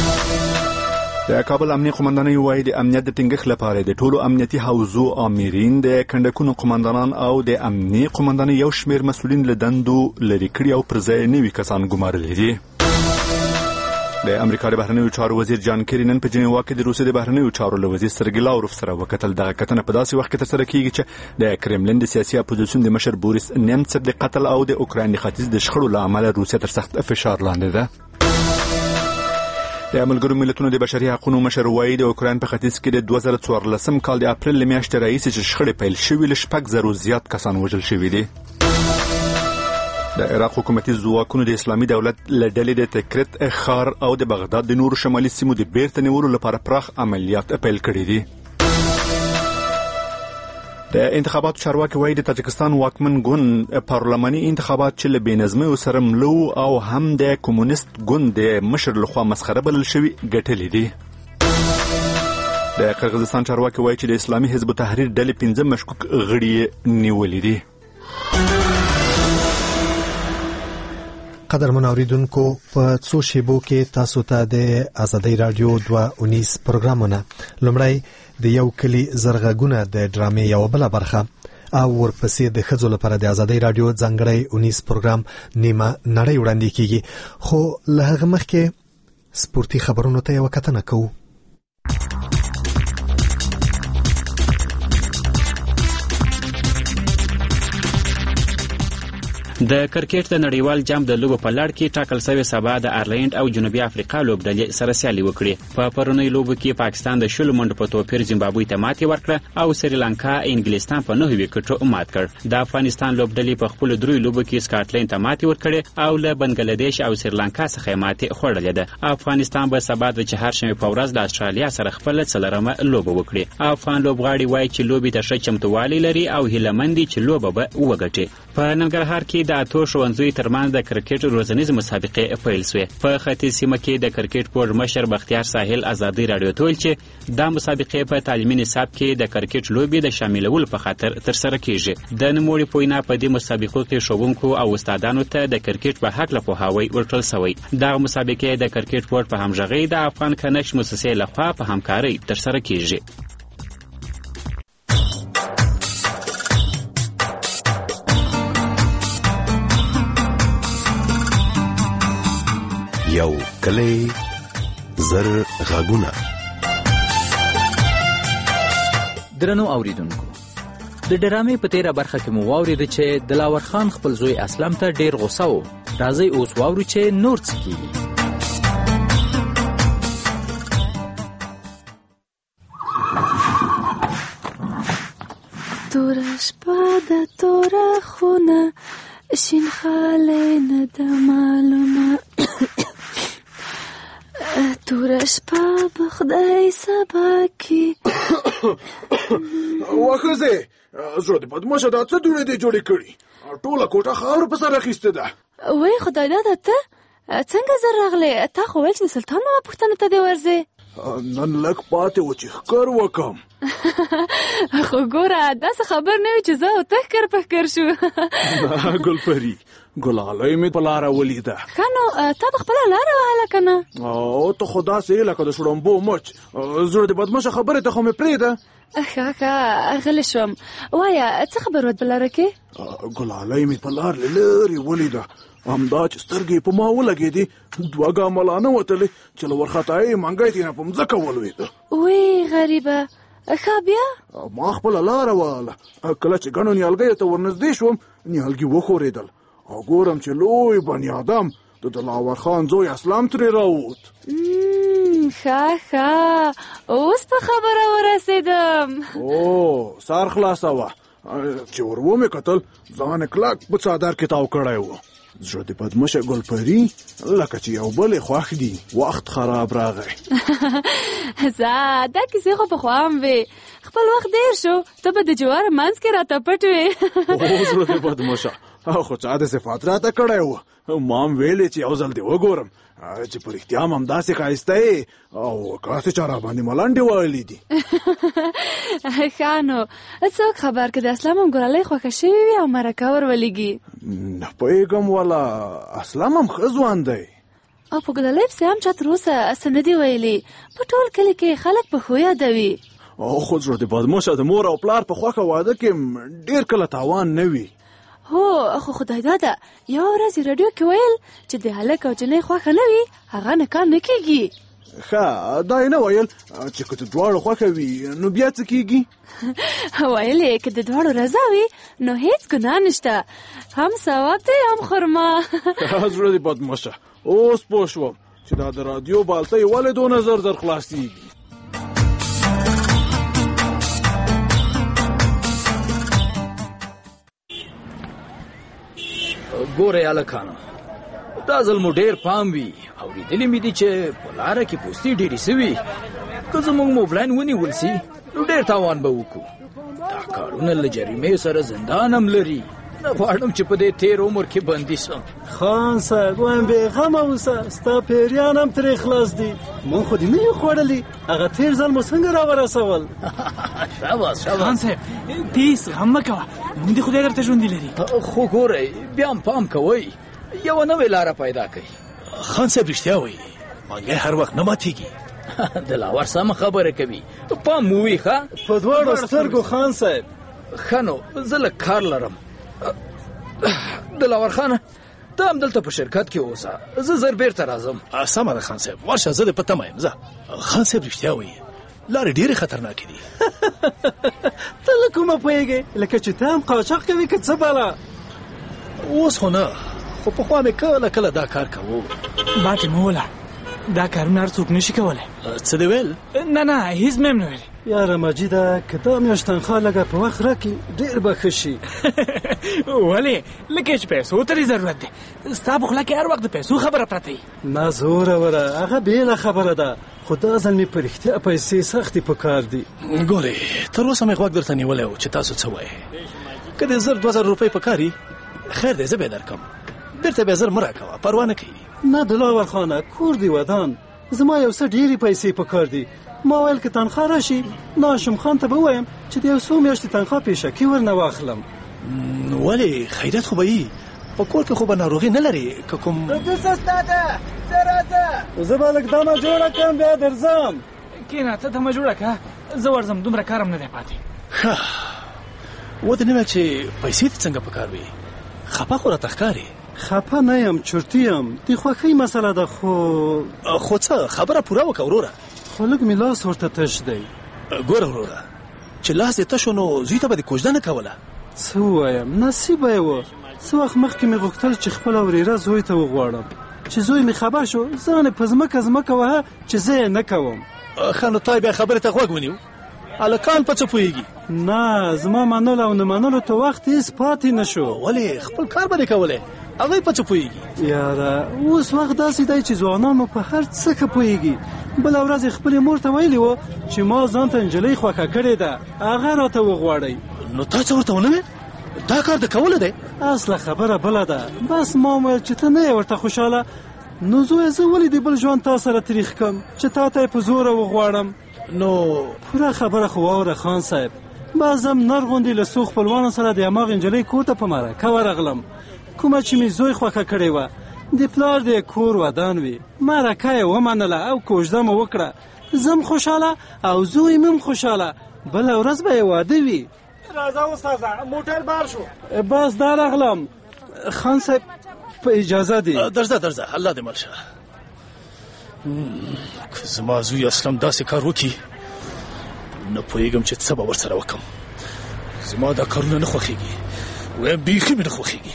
د کابل امنیه قومندانۍ وایي د امنیت د ټینګښت لپاره د ټولو امنیتي حوزو آمرین د کنډکونو قومندانان او د امنیه قومندانۍ یو شمېر مسؤلین له دندو لرې کړي او پر ځای نوي کسان ګمارلي دي. د امریکا د بهرنیو چارو وزیر جان کیری نن په جنیوا کې د روسیې د بهرنیو چارو له وزیر سرګی لاوروف سره وکتل. دغه کتنه په داسې وخت کې ترسره کیږي چې د کرملین د سیاسي اپوزیسیون د مشر بوریس نیمڅف د قتل او د اوکراین د ختیځ د شخړو له امله روسیه تر سخت فشار لاندې ده. د ملګرو ملتونو د بشري حقوقو مشر وایي د اوکراین په ختیځ کې د دوه زره څوارلسم کال د اپریل له میاشتې راهیسې چې شخړې پیل شوې له شپږ زرو زیات کسان وژل شوي دي. د عراق حکومتي ځواکونو د اسلامي دولت له ډلې د تکریت ښار او د بغداد د نورو شمالي سیمو د بیرته نیولو لپاره پراخ عملیات پیل کړي دي. د انتخاباتو چارواکي وایي د تاجکستان واکمن ګوند پارلماني انتخابات چې له بېنظمۍ سره ملو او هم د کمونیست ګوند د مشر لخوا مسخره بلل شوي ګټلې دي. د قرغیزستان چارواکي وایي چې د اسلامي حزب التحریر ډلې پنځه مشکوک غړي نیولي دي. قدر منوریدونکو په څو شیبو کې تاسو ته د آزادۍ رادیو دوه اونیس پروګرامونه لومړی د یو کلی زرغږونه د ډرامې یو بل برخه او ورپسې د ښځو لپاره د آزادۍ رادیو ځانګړی اونیس پروګرام نیمه نړۍ وړاندې کیږي. خو له هغه مخکې سپورتي خبرونو ته یو کتنه کوو. د کرکټ د نړیوال جام د لوبو په لړ کې ټاکل شوی سبا د آیرلند او جنوبي افریقا لوبډلې سره سیالي وکړي. په پرونی لوبو کې پاکستان د شلو منډو په توپیر زیمبابوې ته ماتې ورکړه او سریلانکا انګلستان په نهه وکټو مات کړ. د افغانستان لوبډلې په خپل درې لوبو کې سکاټلند ته ماتې ورکړه او له بنگلاديش او سریلانکا څخه ماتې خوړلې ده. افغانستان به سبا د چهارشنبه په ورځ د استرالیا سره خپل څلورمه لوبه وکړي. افغان لوبغاړي وایي چې لوبې ته ښه چمتووالی لري او هیله مند دي چې لوبه به وګټي. په ننګرهار کې د اتو ښوونځیو ترمنځ د کرکټ روزنیز مسابقې پیل شوې. په ختیځ سیمه کې د کرکټ بورډ مشر بختیار ساحل آزادۍ راډیو ته ویل چې دا مسابقې په تعلیمي نصاب کې د کرکټ لوبې د شاملولو په خاطر ترسره کیږي. د نوموړي په وینا په دې مسابقو کې ښوونکو او استادانو ته د کرکټ په هکله پوهاوی ورکړل شوی. دغه مسابقې د کرکټ بورډ په همغږۍ د افغان کنکشن مؤسسې لخوا په همکارۍ ترسره کیږي. یو کلی زر غاګونه. درنو اوریدونکو، د ډرامې په تیره برخه کې مو واورېده چې دلاور خان خپل زوی اسلم ته ډیر غوسه و. راځئ اوس واورو چې نور څه کیږي. توره شپه د توره خونه شین خالی نه ده معلومه توره شپه به خدای سبا کی. واخځې زړه دې بدماشه دا څه دوړې دې جوړې کړي؟ ټوله کوټه خاورو په سر اخیستې ده. وای خدای داده ته څنګه زر راغلې؟ تا خو ویل چې سلطان ماما پوښتنه ته دې ورځې. نن لږ پاتې و چې ښکر وکم. خو ګوره داسې خبر نه وي چې زه او ته ښکر په ښکر شو. نه ګلپري، ګلالۍ مې په لاره ولیده. ښه نو تا به خپله لاره وهله که نه؟ او ته خو داسې یې لکه د شړومبو مچ. زړه د بدمشه خبرې ته خو مې پرېږده. ښه ښه غلی شوم. وایه څه خبر وه په لاره کې؟ ګلالۍ مې په لار له لرې ولیده، همدا چې سترګې په ما ولګېدې، دوه ګامه لا نه وتلې چې له ورخطایۍ منګی ترېنه په مځکه ولوېده. وی غریبه، ښه بیا؟ ما خپله لاره وهله. کله چې ګڼو نیالګیو ته ورنږدې شوم، نیالګي وښورېدل او ګورم چې لوی بني ادم د دلاور خان زوی اسلام ترې راووت. ښه ښه اوس په خبره ورسېدم. او سر خلاصه وه چې ور ومې کتل، ځان کلک په څادر کې تاو کړی و. زړه د بدمشه ګلپري لکه چې یو بل یې خوښ دي، وخت خراب راغی. زه دا کیسې خو پخوا هم وې، خپل وخت ډېر شو، ته به د جوار منځ کې راته پټ وې. او زړه د بدمشه خو چا د صفات راته کړی و. ما هم ویلې چې یو ځل دې وګورم چې په رښتیا هم همداسې ښایسته یې او کاسې چا راباندې ملنډې وهلې دي. ښه نو څوک خبر که د اسلام هم ګلالۍ خوښه شوې وي او مرکه ور ولېږي؟ نه پوهېږم، والا اسلام هم ښه ځوان دی او په ګلالۍ پسې هم چا تر اوسه څه نه دي ویلي. په ټول کلي کې خلک په ښو یادوي. او خو زړه د بدمشه د مور او پلار په خوښه واده کې ډېر کله تاوان نه وي. هو خو خدای داده یو ورځ راډیو کې ویل چې د هلک او جنۍ خوښه نه وي هغه نکاح نه کېږي. ښه دا یې نه ویل چې که د دواړو خوښه وي نو بیا څه کېږي؟ ویل یې که د دواړو رضا وي نو هېڅ ګناه نشته، هم ثواب دی هم خرما. زړه دې بدمشه، اوس پوه شوم چې دا د راډیو بالتۍ ولې دونه زر زر خلاصېږي. ګوره هلکانو، دا ځل مو ډېر پام وي. اورېدلي مې دي چې په لاره کې پوستې ډېرې سوي. که زموږ موبلاین ونیول سي نو ډېر تاوان به وکړو. دا کارونه له جریمې سره زندان هم لري. نه غواړم چې په دې تېر عمر کې بندي شم. خان صاحب وایم بېغمه اوسه، ستا پیریان هم ترې خلاص دي. مونږ خو دې نه یو خوړلي، هغه تېر ځل مو څنګه راورسول؟ شاباس شاباس. خان صاحب تېز غم مه کوه، مونږ دې خدای درته ژوندي لري. خو ګورئ بیا هم پام کوئ، یوه نوې لاره پیدا کوي. خان صاحب رښتیا وایي، منګی هر وخت نه ماتېږي. دلاور سمه خبره کوي، پام مو وي. ښه په دواړو سترګو خان صاحب. ښه نو زه لږ کار لرم. دلاور خانه ته هم دلته په شرکت کې اوسه، زه زر بیرته راځم. سمه ده خان صاحب، ورشه زه دې په تمه یم. زه خان صاحب رښتیا وایي، لارې ډېرې خطرناکې دي. ته له کومه پوهېږې لکه چې ته هم قاچاق کوي که څه بله؟ اوس خو نه، خو پخوا مې کله کله دا کار کوو. باټې مه وله، دا کارونه هر څوک نشي کولی. څه دې ویل؟ نه نه هېڅ مې هم نه ویل. یاره مجیده که دا میاشت تنخوا لږه په وخت راکړي ډېر به ښه شي. ولې لکه چې پیسو ته ضرورت دی، ستا په خوله کې هر وخت د پیسو خبره پرته وي. نه زوروره، هغه بېله خبره ده، خو دا ځل مې په رښتیا پیسې سختې په کار دي. ګورې تر اوسه مې غوږ درته نیولی و چې تاسو څه وایې. که دې زر دوه زره روپۍ په کار وي خیر دی، زه به یې درکړم. بېرته بیا زر مه راکوه، پروا نه کوي. نه دلاور خانه، کور دی ودان، زما یو څه ډېرې پیسې په کار دي. ما ویل که تنخوا راشي ناشم خان ته به ووایم چې د یو څو میاشتې تنخوا پیشکي ورنه واخلم. ولې خیریت خو به یي، په کور کې خو به ناروغي نه لري که کوم؟ دوسه ستا ده، زه راځه. زه به لږ دمه جوړه کړم بیا درځم. کېنه ته دمه جوړه کړه، زه ورځم، دومره کار هم نه دی پاتې. ښه ودې نه ویل چې پیسې دې څنګه په کار وي؟ خفه خو راته ښکاري. خفه نه یم، چرتي یم، د خوښۍ مسله ده. خو خو څه خبره پوره وکړه وروره. خو لږ مې لاس ورته تش دی. ګوره وروره، چې لاس یې تش و نو زوی ته به دې کوژده نه کوله. څه ووایم، نصیبه یې وه. څه وخت مخکې مې غوښتل چې خپله ورېره زوی ته وغواړم، چې زوی مې خبر شو ځان یې په ځمکه ځمکه وهه چې زه یې نه کوم. ښه نو تا بیا خبرې ته غوږ ونیو؟ هلکان په څه پوهېږي؟ نه زما منلو او نه منلو ته وخت هېڅ پاتې نه شو. ولې خپل کار به دې کولی، هغوی په څه پوهېږي؟ یاره اوس وخت داسې دی چې ځوانان مو په هر څه ښه پوهېږي. بله ورځ یې خپلې مور ته ویلي وو چې ما ځان ته نجلۍ خوښه کړې ده، هغه راته وغواړئ. نو تا څه ورته ونه ویل؟ دا کار د کوله دی؟ اصله خبره بله ده. بس ما ویل چې ته نه یې ورته خوشحاله، نو زوی زه ولې د بل ژوند تا سره تریخ کم چې تا ته په زوره وغواړم؟ نو پوره خبره خو واوره خان صاحب. بعضم نر غوندې له څو خپلوانو سره د هماغې نجلۍ کور ته په مرکه ورغلم، کومه چې مې زوی خوښه کړې وه. د پلار د کور ودان وي، مرکه یې ومنله او کوژده مو وکړه. زم خوشحاله او زوی مم خوشحاله، بله ورځ به یې واده وي. راځه استاده، موټر بار شو. بس دا راغلم. خان صاحب په اجازه دی. درځه درځه، الله دې مل شه. که زما زوی اسلم داسې کار وکړي نه پوهېږم چې څه به ورسره وکړم. زما دا کارونه نه خوښېږي، وایم بیخي مې نه خوښېږي.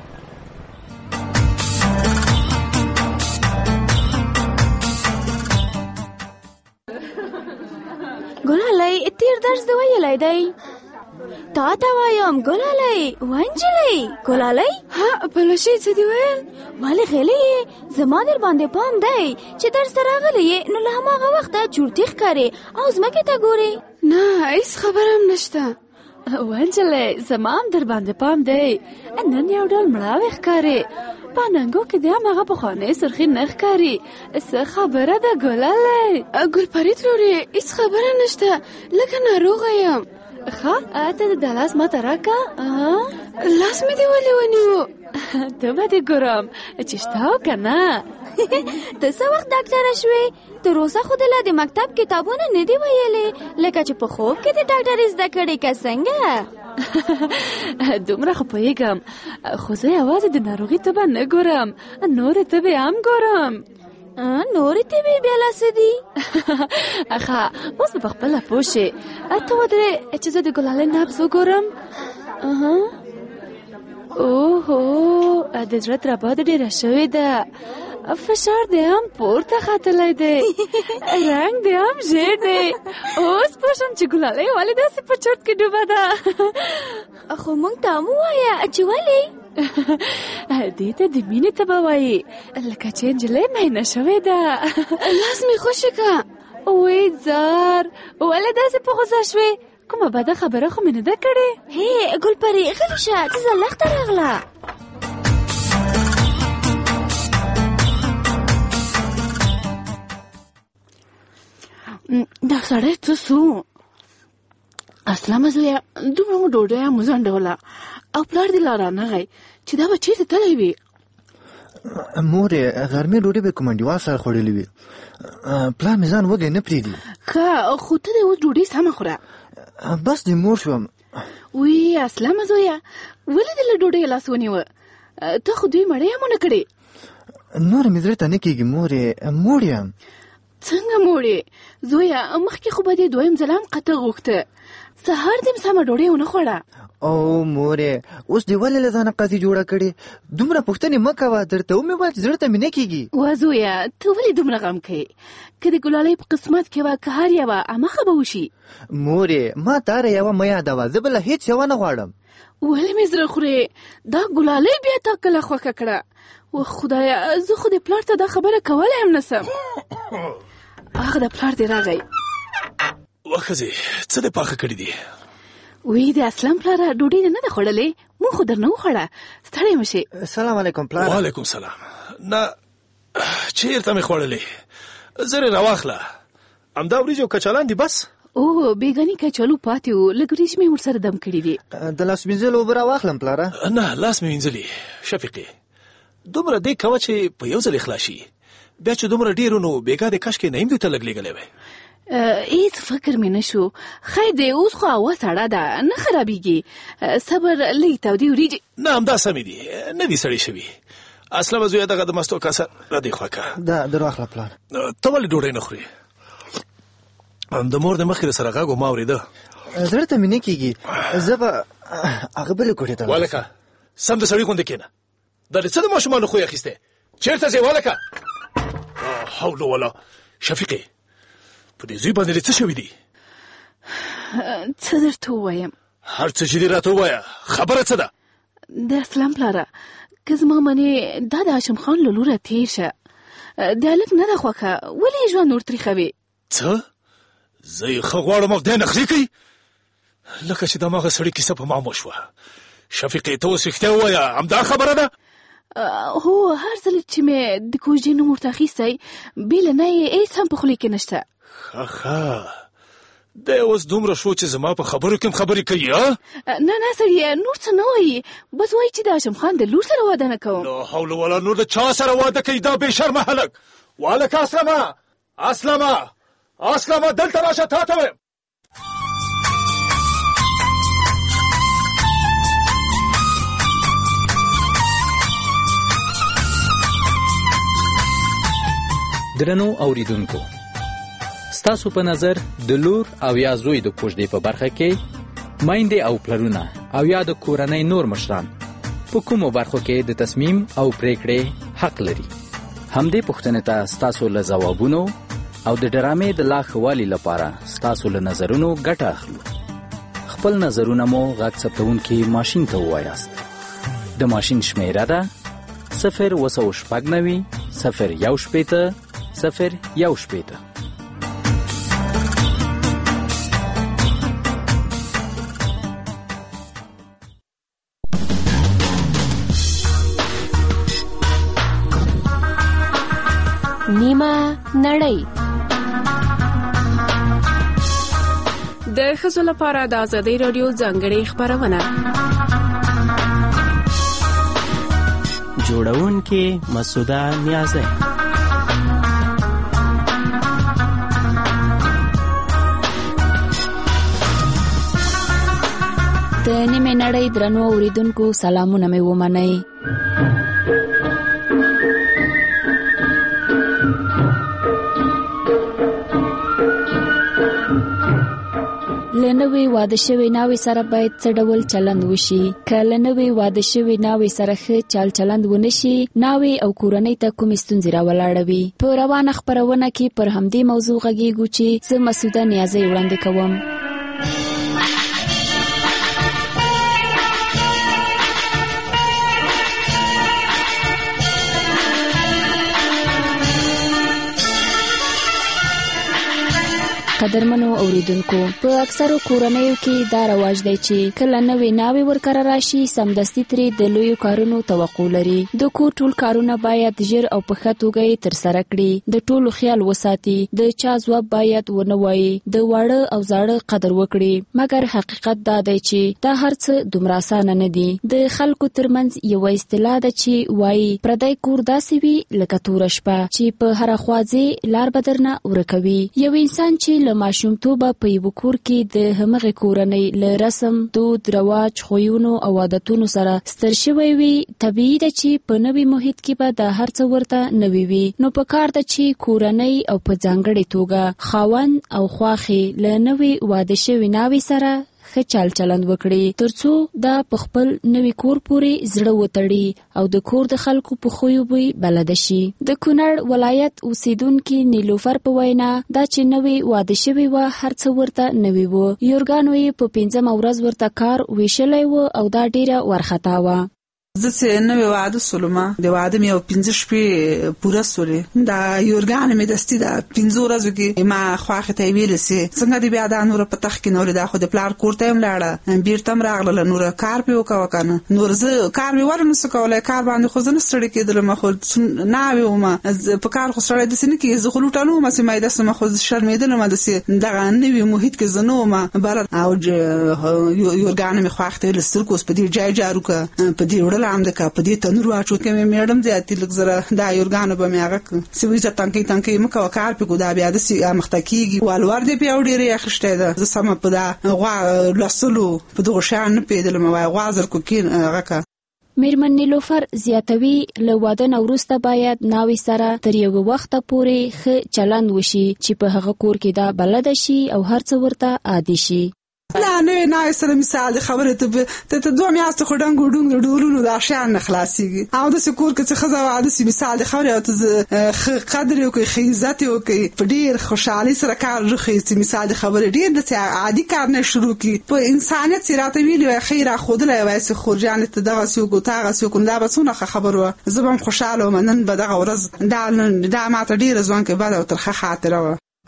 ګلالی تیر درس دې ویلی دی؟ تا ته وایم ګلالی، ونجلۍ ګلالی. ها بلوشي څه دې ویل؟ ولې غلی یې؟ زما در باندې پام دی چې درس ته راغلی یې نو له هماغه وخته چورتي ښکارې او ځمکې ته ګورې. نه هیڅ خبره هم نشته. ونجلۍ زما هم در باندې پام دی، نن یو ډول مړاوې ښکارې، په ننګو کې دې هماغه پخوانۍ سرخي نه ښکاري. څه خبره ده ګلالی؟ ګلپري ترورې هیڅ خبره نشته، لکه ناروغه یم. ښه ته د لاس ماته راکه. لاس مې دې ولې ونیو؟ ته به دې ګورم چې شته او که نه. ته څه وخت ډاکټره شوې؟ تر اوسه خو دې لا د مکتب کتابونه نه دي ویلې، لکه چې په خوب کې د ډاکټري زده کړې که څنګه؟ دومره خو پوهېږم، خو زه یوازې د ناروغي تبه نه ګورم، نورې تبې هم ګورم. نورې تبې بیا لا څه دي؟ ښه اوس به پخپله پوه شې. ته ودرې چې زه د ګلالۍ نبض وګورم. اوهو د زړه تربا دې ډېره شوې ده، فشار دې هم پورته ختلی دی، رنګ دې هم ژېړ دی. اوس پوه شم چې ګلالۍ ولې داسې په چورت کې ډوبه ده. خو موږ ته هم ووایه چې ولې؟ دې ته د مینې تبه وایي، لکه چې نجلۍ مینه شوې ده. لاس مې خوشې که. وی زار ولې داسې په غوسه شوې؟ کومه بده خبره خو مې نه ده کړې. هی ګلپري غلې شه، څه زلخته راغله. دا سړی څه سو؟ اسلامه زویه دومره مو ډوډۍ هم وځنډوله او پلار دې لا رانغی چې دا به چېرته تللی وي؟ مورې غرمې ډوډۍ به کومنډیوال سره خوړلې وي، پلار مې ځان وږی نه پرېږدي. ښه خو ته دې اوس ډوډۍ سمه خوره. بس دې مور شوم. وی اسلامه زویه ولې دې له ډوډۍ لاس ونیوه؟ ته خو دوی مړۍ هم ونه کړې. نوره مې زړه ته نه کېږي مورې، موړ یم. څنګه موړې زویه؟ مخکې خو به دې دویم ځل هم قطع غوښته، سهار دې سمه ډوډۍ ونه خوړه. او مورې اوس دې ولې له ځانه قاضي جوړه کړې؟ دومره پوښتنې مه کوه، درته ومې ویل چې زړه ته مې نه کېږي. وا زویه ته ولې دومره غم کوې؟ که د ګلالۍ په قسمت کې وه که هر یوه هماغه به وشي. مورې ما تاره یوه مه یادوه، زه بله هېڅ یوه نه غواړم. ولې مې زړه خورې؟ دا ګلالۍ بیا تا کله خوښه کړه؟ و خدایه زه خو د پلار ته دا خبره کولی هم نسم. هغه د پلار دې راغی. وښځې څه دې پاخه کړي دي؟ وی د اسلام پلاره ډوډۍ نه ده خوړلې، مونږ خو درنه وخوړه، ستړی مه شې. سلام علیکم پلاره. وعلیکم سلام. نه چېرته مې خوړلې، زر یې راواخله، همدا وریجې او کچالان دي بس. او بیګاني کچالو پاتې وو، لږ وریجې مې ورسره دم کړي دي. د لاس مینځلو اوبه راواخلم پلاره؟ نه لاس مې مینځلي. شفیقې دومره دې کوه چې په یو ځل اخلاص شي، بیا چې دومره ډېر نو بېګا د کشکې نیم دوی ته لږ لېږلی وی. هیڅ فکر مې نشو. خیر دی اوس خو هوا سړه ده نه خرابېږي، صبر لږ تودې وریجې. نه همدا سمې دي، نه دي سړې شوي. اسلمه زویه دغه د مستو کاسه را دې خوا که. دا در واخله پلار. ته ولې ډوډۍ نه خورې؟ د مور د مخکې د سره غږ ما اورېده. زړه ته مې نه کېږي، زه به هغه بلې کوټې ته والکه سم د سړي غوندې کښېنه. دا د څه د ماشومانو خوی اخیستی؟ چېرته ځې والکه؟ حول ولا. شفیقې په دې زوی باندې دې څه شوي دي؟ څه درته ووایم؟ هر څه چې دې راته ووایه، خبره څه ده؟ د اسلام پلاره که زما منې دا د هاشم خان له لوره تېر شه، د هلک نه ده خوښه، ولې یې ژوند نور تریخوې؟ څه؟ زه یې ښه غواړم او دی نخرې کوي؟ لکه چې د هماغه سړي کیسه په ما وشوه. شفیقې ته اوس رښتیا ووایه، همدا خبره ده؟ هو هر ځل چې مې د کوژدې نوم ورته اخیستی بېله نه یې هېڅ هم په خولې کې نشته. ښه ښه دی اوس دومره شو چې زما په خبرو کې هم خبرې کوي. نه نه سړیه نور څه نه وایي، بس وایي چې د هاشم خان د لور سره واده نه کوم. لا حول ولا نور د چا سره واده کوي دا بې شرمه هلک؟ والک اسلمه اسلمه اسلمه دلته راشه تا ته وایم. درنو اوریدونکو، ستاسو په نظر د لور او یا زوی د کوژدې په برخه کې میندې او پلرونه او یا د کورنۍ نور مشران په کومو برخو کې د تصمیم او پریکړې حق لري؟ همدې پوښتنې ته ستاسو له ځوابونو او د ډرامې د لا ښه والي لپاره ستاسو له نظرونو ګټه اخلو. خپل نظرونه مو غږ ثبتونکي ماشین ته ووایاست. د ماشین شمیره ده صفر اوه سوه شپږ نوي صفر یو شپېته صفر یو شپېته. نیمه نړۍ د ښځو لپاره د ازادۍ راډیو ځانګړې خپرونه. جوړونکې مسعوده نیازی. د نیمه نړۍ درنو اوریدونکو سلامونه مې ومنئ. له نوې واده شوې ناوې سره باید څه ډول چلند وشي؟ که له نوې واده شوې ناوې سره ښه چال چلند ونه شي، ناوې او کورنۍ ته کومې ستونزې راولاړوي؟ په روانه خپرونه کې پر همدې موضوع غږیږو چې زه مسعوده نیازی وړاندې کوم. قدرمنو اوریدونکو، په اکثرو کورنیو کې دا رواج دی چې کله نوې ناوې ورکره راشي سمدستي ترې د لویو کارونو توقع لري. د کور ټول کارونه باید ژر او په ښه توګه یې ترسره کړي، د ټولو خیال وساتي، د چا ځواب باید ونه وایي، د واړه او زاړه قدر وکړي. مګر حقیقت دا دی چې دا هر څه دومره اسانه نه دي. د خلکو ترمنځ یوه اصطلاح ده چې وایي پردی کور داسې وي لکه توره شپه چې په هره خوا ځې لار به درنه ورکوي. یو انسان چې له ماشومتوبه په یوه کور کې د همغې کورنۍ له رسم، دود، رواج، خویونو او عادتونو سره ستر شوی وي، طبیعي ده چې په نوي محیط کې به د هر څه ورته نوي وي. نو په کار ده چې کورنۍ او په ځانګړې توګه خاوند او خواښې له نوې واده شوې ناوې سره ښه چال چلند وکړي، ترڅو دا په خپل نوي کور پورې زړه وتړي او د کور د خلکو په خویو بوی بلده شي. د کونړ ولایت اوسیدونکي نیلوفر په وینا دا چې نوې واده شوې وه هر څه ورته نوي وو. یورګانو یې په پنځمه ورځ ورته کار ویشلی و او دا ډیره ورخطا وه. زه چې نوې واده سولم، د واده مې یو پنځه شپې پوره سولې. دا یورګانې مې دستي د پنځو ورځو کې ما خواښې ته یې ویلې سې څنګه دې بیا دا نوره په تخت کې نورې دا خو د پلار کور ته یم لاړه، بېرته م راغلله، نوره کار پې وکوه که نه. نور زه کار مې ولې نسو کولی، کار باندې خو زه نه ستړې کېدلم، خو ناوې ومه په کار خو سړی داسې نه کېږي. زه خو لوټه نه ومه چې مایده سمه، خو شرمېدلم داسې دغه نوي محیط کې زه نه ومه بله. او یورګانې مې خواښې ته ویلې سترګو اوس په دې جای جارو که، په دې وړه لام ده که، په دې تنور واچو کې مې میړم زیاتې لږ زره دا یورګانو به مې هغه کړه چې وایي زه تنکۍ تنکۍ مه کوه، کار پې کړو، دا بیا داسې مخته کېږي. والور دې بیا ډېرې اخیستی ده. زه سمه په دا غوا لوستلو په دغو شیانو نه پوهېدلم، وایي غوا زرکو کې هغه که. میرمن نیلوفر زیاتوي له واده نه وروسته باید ناوې سره تر یوه وخته پورې ښه چلند وشي چې په هغه کور کې دا بلده شي او هر څه ورته عادي شي. نه نوې ناوې سره مثال د خبرې ته ته دوه میاشتې خو ډنګ و ډونګ د ډولونو دا شیان نه خلاصېږي. او داسې کور کې چې ښځه واده سي مثال د خبرې او ته ښه قدر یې وکړئ، ښه عزت یې وکړئ، په ډېر خوشحالۍ سره کار وښیي چې مثال د خبرې ډېر داسې عادي کار نه شروع کړي. په انسانیت چې راته ویلي وای ښه یې راښودلی وای چې خورجانې ته دغسې وکړو تغسې وکړو، دا به څومره ښه خبر وه. زه به هم خوشحاله وم. نن به دغه ورځ دا دا ما ته ډېره ځوان کې بده او ترخه خاطره وه.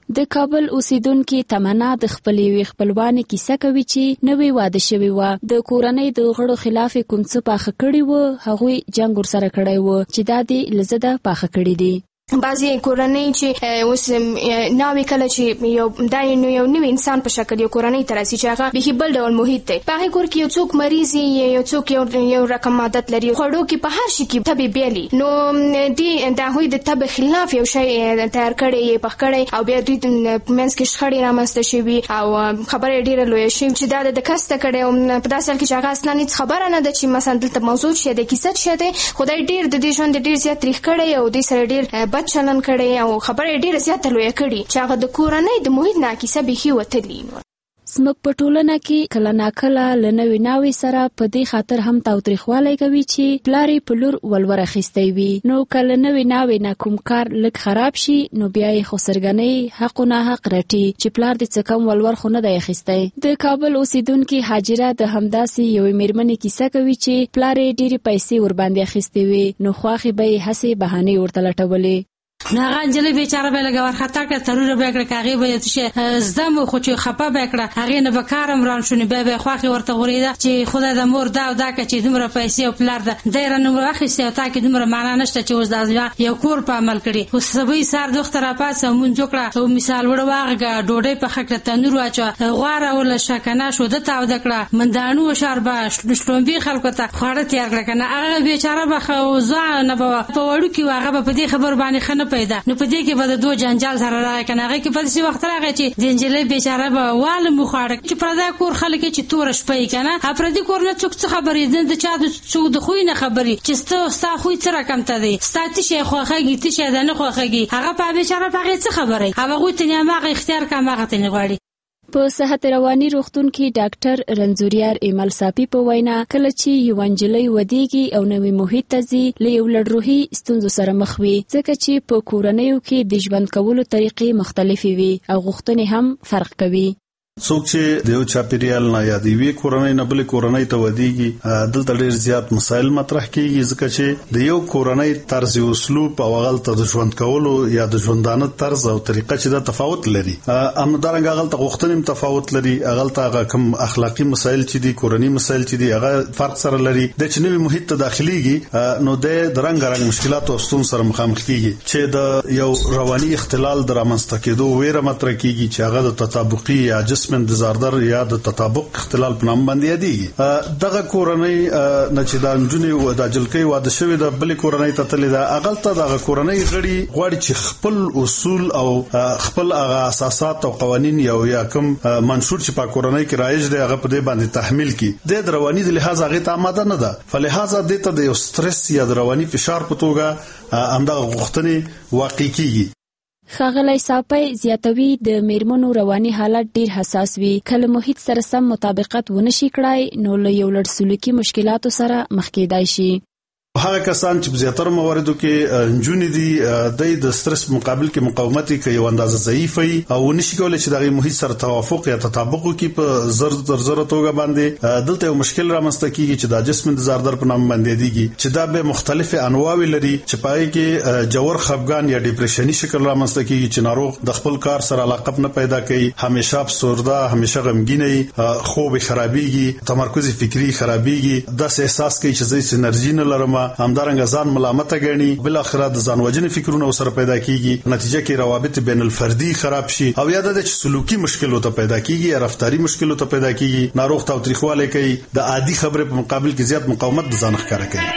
د کابل اوسیدونکي تمنا د خپلې یوې خپلوانې کیسه کوي چې نوې واده شوې وه. د کورنۍ د غړو خلاف یې کوم څه پاخه کړي وو، هغوی جنګ ورسره کړی وو چې دا دې له ضده پاخه کړي دي. بعضی کورنۍ چې اوس ناوې کله چې یو دا یو نوی انسان په شکل یو کورنۍ ته راسي چې هغه بیخي بل ډول محیط دی، په هغې کور کې یو څوک مریض وي، یو څوک یو رقم عادت لري، خوړو کې په هر شي کې تبې بیا وي، نو دوی د هغوی د تبې خلاف یو شی تیار کړی یې پخ کړی او بیا دوی په منځ کې شخړې رامنځته شوي او خبره یې ډېره لویه شوې چې دا د کسته کړی او په داسې حال کې چې هغه اصلا هېڅ خبره نه ده چې مثلا دلته موضوع څه دی، کیسه څه دی، خدای ډېر د دې ژوند ډېر زیات تریخ کړی او دوی سره ډېر بد چلن کړی او خبره ډیره زیاته لویه کړي چې هغه د کورنۍ د محیط نه کیسه بیخي وتلي. زموږ په ټولنه کې کله ناکله له نوې ناوې سره په دې خاطر هم تاوتریخوالی کوي چې پلار یې په لور ولور اخیستی وي، نو کله نوې ناوې نه کوم کار لږ خراب شي نو بیا یې خو سرګنۍ حق و ناحق رټي چې پلار دې څه کم ولور خو نه دی اخیستی. د کابل اوسیدونکي حاجره د همداسې یوې میرمنې کیسه کوي چې پلار یې ډېرې پیسې ورباندې اخیستې وې، نو خواښې به یې هسې بهانې ورته لټولې. نو هغه نجلۍ بیچاره به یې لږه ورخطا کړه، تروره به یې کړه که هغې به یې څه زده مو خو چې خفه به یې کړه، هغې نه به کار هم ران شو، نو بیا به یې خواښې ورته غورېده چې خدای د مور دا او دا که چې دومره پیسې او پلار ده دی رانه واخیستې او تا کې دومره معنا نشته چې اوس دا یو کور په عمل کړي. اوس سبۍ سهار د وخته راپاڅه او مونځ وکړه او مثال وړه واغږه، ډوډۍ پخه کړه، تنور واچوه، غوا راوله شه که نه شوده تاوده کړه، منداڼو وشاربه، شړومبې خلکو ته خواړه تیار کړه که نه. هغه بیچاره به ځوانه به په وړوکي وه، هغه به په دې خبرو باندې ښه نه پیدا، نو په دې کې به د دوه جنجال سره راغی که نه. هغې کې په داسې وخت راغی چې د نجلۍ بیچاره به والم وخواړه چې پردی کور خلک چې توره شپه یې که نه، پردي کور نه څوک څه خبرې د چا څوک د خوی نه خبرې چې ستا خوی څه رقم ته دی، ستا تشی خوښېږي تشی ده نه خوښېږي، هغه په بیچاره په هغې څه خبرې، هغوی ته یې هماغه اختیار که هماغه ته یې غواړي. په صحت رواني روغتون کې ډاکټر رنځوریار ایمل صافي په وینا کله چې یو نجلۍ ودیږي او نوې محیط ته ځي له یو لړ روحي ستونزو سره مخ وي، ځکه چې په کورنیو کې د ژوند کولو طریقې مختلفې وي او غوښتنې هم فرق کوي. څوک چې د یو چاپیریال نه یا د یوې کورنۍ نه بلې کورنۍ ته ودیږي دلته ډېر زیات مسایل مطرح کیږي، ځکه چې د یو کورنۍ طرز اسلوب او هغلته د ژوند کولو یا د ژوندانه طرز او طریقه چې دا تفاوت لري، همدارنګه هغلته غوښتنې هم تفاوت لري، هغلته هغه کوم اخلاقي مسایل چې دي، کورني مسایل چې دي، هغه فرق سره لري. د چې نوې محیط ته داخليږي نو د رنګارنګ مشکلات او ستونزو سره مخامخ کیږي چې د یو رواني اختلال د رامنځته کېدو ویره مطرح کیږي چې هغه د تطابقي یا جسم من دزاردر یا د تطابق اختلال په نام باندې یادېږي. دغه کورنۍ نه چې د نجونې و د جلکۍ واده شوې د بلې کورنۍ ته تللې ده، هغلته دغه کورنۍ غړي غواړي چې خپل اصول او خپل هغه اساسات او قوانین یو یا کوم منشور چې په کورنۍ کې رایج دی هغه په دې باندې تحمیل کړي. د رواني د لحاظ هغه ته آماده نه ده، فلهذا د ته د یو سټرس یا د رواني فشار په توګه همدغه غوښتنې واقع کیږي. ښاغلی صافی زیاتوي د میرمنو رواني حالت ډیر حساس وي، کله محیط سره سم مطابقت ونشي کړای نو له یو لړ سلوکي مشکلاتو سره مخ کېدای شي. هغه کسان چې په زیاتره مواردو کې نجونې دي د سترس مقابل کې مقاومت کوي یو اندازه ضعیف وي او نشي کولای چې دغه محیط سره توافق یا تطابق وکړي په زر تر زر توګه باندې. دلته یو مشکل رامنځته کیږي چې د جسم د زاردر په نام باندې دیږي چې دا به مختلفه انواع لري چې پای کې جوړ خفګان یا ډیپریشني شکل رامنځته کیږي چې ناروغ د خپل کار سره علاقه نه پیدا کوي، همیشه افسرده، همیشه غمګینه، خوب خرابيږي، تمرکز فکری خرابيږي، د احساس کوي چې زه انرژي نه لرم، همدارنګه ځان ملامت غني، بل اخر د ځان وژنې فکرونه سره پیدا کیږي، نتیجه کې روابط بین الفردي خراب شي او یا د سلوکي مشکلو ته پیدا کیږي یا رفتاری مشکلو ته پیدا کیږي، ناروغ تاوتریخواله کوي، د عادي خبره په مقابل کې زیات مقاومت د ځان ښکارا کوي.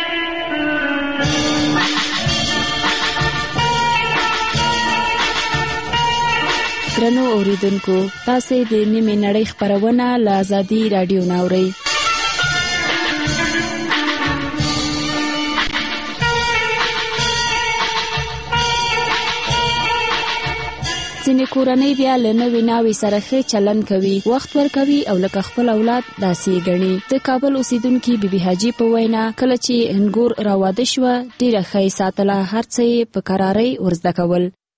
درنو اوریدونکو، تاسو د نیمه نړۍ خبرونه له آزادي رادیو ناوړئ. ځینې کورنۍ بیا له نوې ناوې سره ښه چلند کوي، وخت ورکوي او لکه خپل اولاد داسې ګڼي. د کابل اوسیدونکي بیبي حاجي په وینا کله چې هنګور راواده شوه ډېره ښه یې ساتله، هر څه یې په کرارۍ ورزده کول.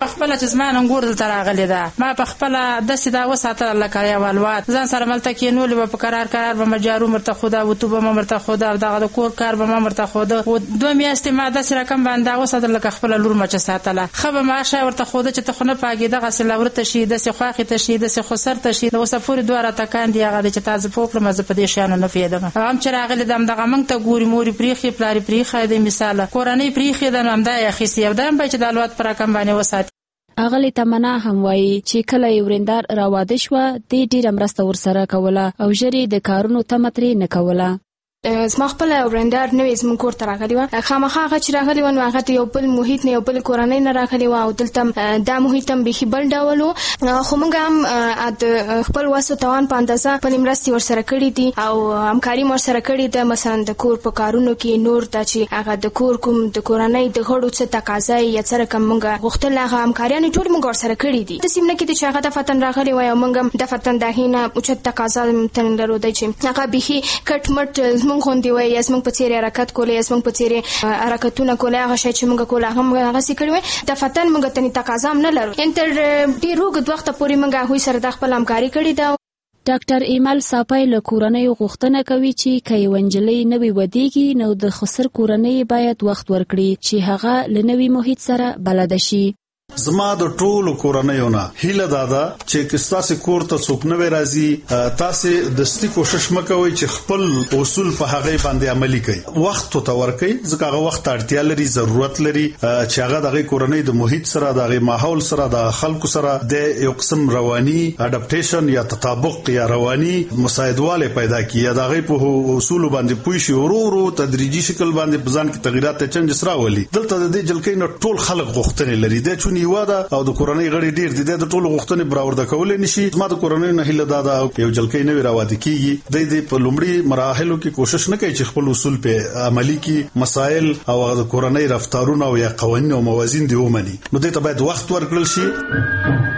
خپل چې زما انګور دلته راغلی ده ما په خپل داسې دا وساتل لکه یو الوات ځان سره ملته کېنولې به په قرار قرار به مې جارو مرته خوده وتو به مې مرته خوده او دغه د کور کار به مې مرته خوده و دوه میاشتې ما داسې رقم باندې وساتل لکه خپله لور مچه ساتله ښه به ما ښه ورته خوده چې ته خو نه پاږې دغسې لورته شي داسې خواښې ته شي داسې خسر ته شي د اوسه پورې دوه راته کاندي هغه دی چې تا زه پوه کړم زه په دې شیانو نه پوهېدم او هم چې راغلي ده همدغه موږ ته ګوري مورې پرېښي پلارې پرېښی دی مثاله کورنۍ پرېښې ده نو همدا یې اخیستې او دا هم باید چې د الوت په رقم باندې وساتي. اغلی تمنا هم وایي چې کله یې ورېندار راواده شوه دې ډېره مرسته ورسره کوله او ژر یې د کارونو تمه ترې نه کوله. زما خپله ورېندار نوې زموږ کور ته راغلې وه خامخا هغه چې راغلې وه نو هغه د یو بل محیط نه یو بل کورنۍ نه راغلې وه او دلته دا محیط هم بیخي بل ډول و خو موږ هم د خپل وس و توان په اندازه خپلې مرستې ورسره کړي دي او همکاري م ورسره کړې ده مثلا د کور په کارونو کې نور دا چې هغه د کور کوم د کورنۍ د غړو څه تقاضا یې یا څه رقم موږ غوښتل هغه همکاریانې ټولې موږ ورسره کړي دي داسې نه کېدی چې هغه دفتن راغلې وای او موږ هم دفتن د هغې نه اوچت تقاضا ترې لرو دی چې هغه بیخي کټ مټ زموږ غوندې وای یا زموږ په څېر حرکت کولی یا زموږ په څېر حرکتونه کولی هغه شی چې موږ کوله هغه موږ هغسې کړي وای دفتن موږ ترې تقاضا هم نه لرو یعنې تر ډېر اوږد وخته پورې موږ هغوی سره دا خپل همکاري کړې ده. ډاکټر ایمل ساپای له کورنیو غوښتنه کوي چې که یوه نجلۍ نوې ودیږي نو د خسر کورنۍ باید وخت ورکړي چې هغه له نوي محیط سره بلده شي. زما د ټولو کورنیو نه هیله دا ده چې که ستاسې کور ته څوک نوی راځي تاسې دستي کوشش مه کوئ چې خپل اصول په هغې باندې عملي کوئ وخت ورته ورکوئ ځکه هغه وخت اړتیا لري ضرورت لري چې هغه د هغې کورنۍ د محیط سره د هغې ماحول سره د خلکو سره د یو قسم رواني اډپټیشن یا تطابق یا رواني مساعدوالی پیدا کړي یا د هغې په اصولو باندې پوه شي ورو ورو تدریجي شکل باندې په ځان کې تغیرات چینجز راولي. دلته د دې جلکۍ نه ټول خلک غوښتنې لري دی چون یوه ده او د کورنۍ غړي ډېر دي د ټولو غوښتنې براورده کولی نشي. زما د کورنۍ نه هیله دا ده یو جلکۍ نوې راواده کېږي دی دې په لومړي مراحلو کې کوشش نه کوي چې خپل اصول په عملي کړي مسایل او د کورنۍ رفتارونه او یا قوانین او موازین دې ومني نو دې ته باید وخت ورکړل شي.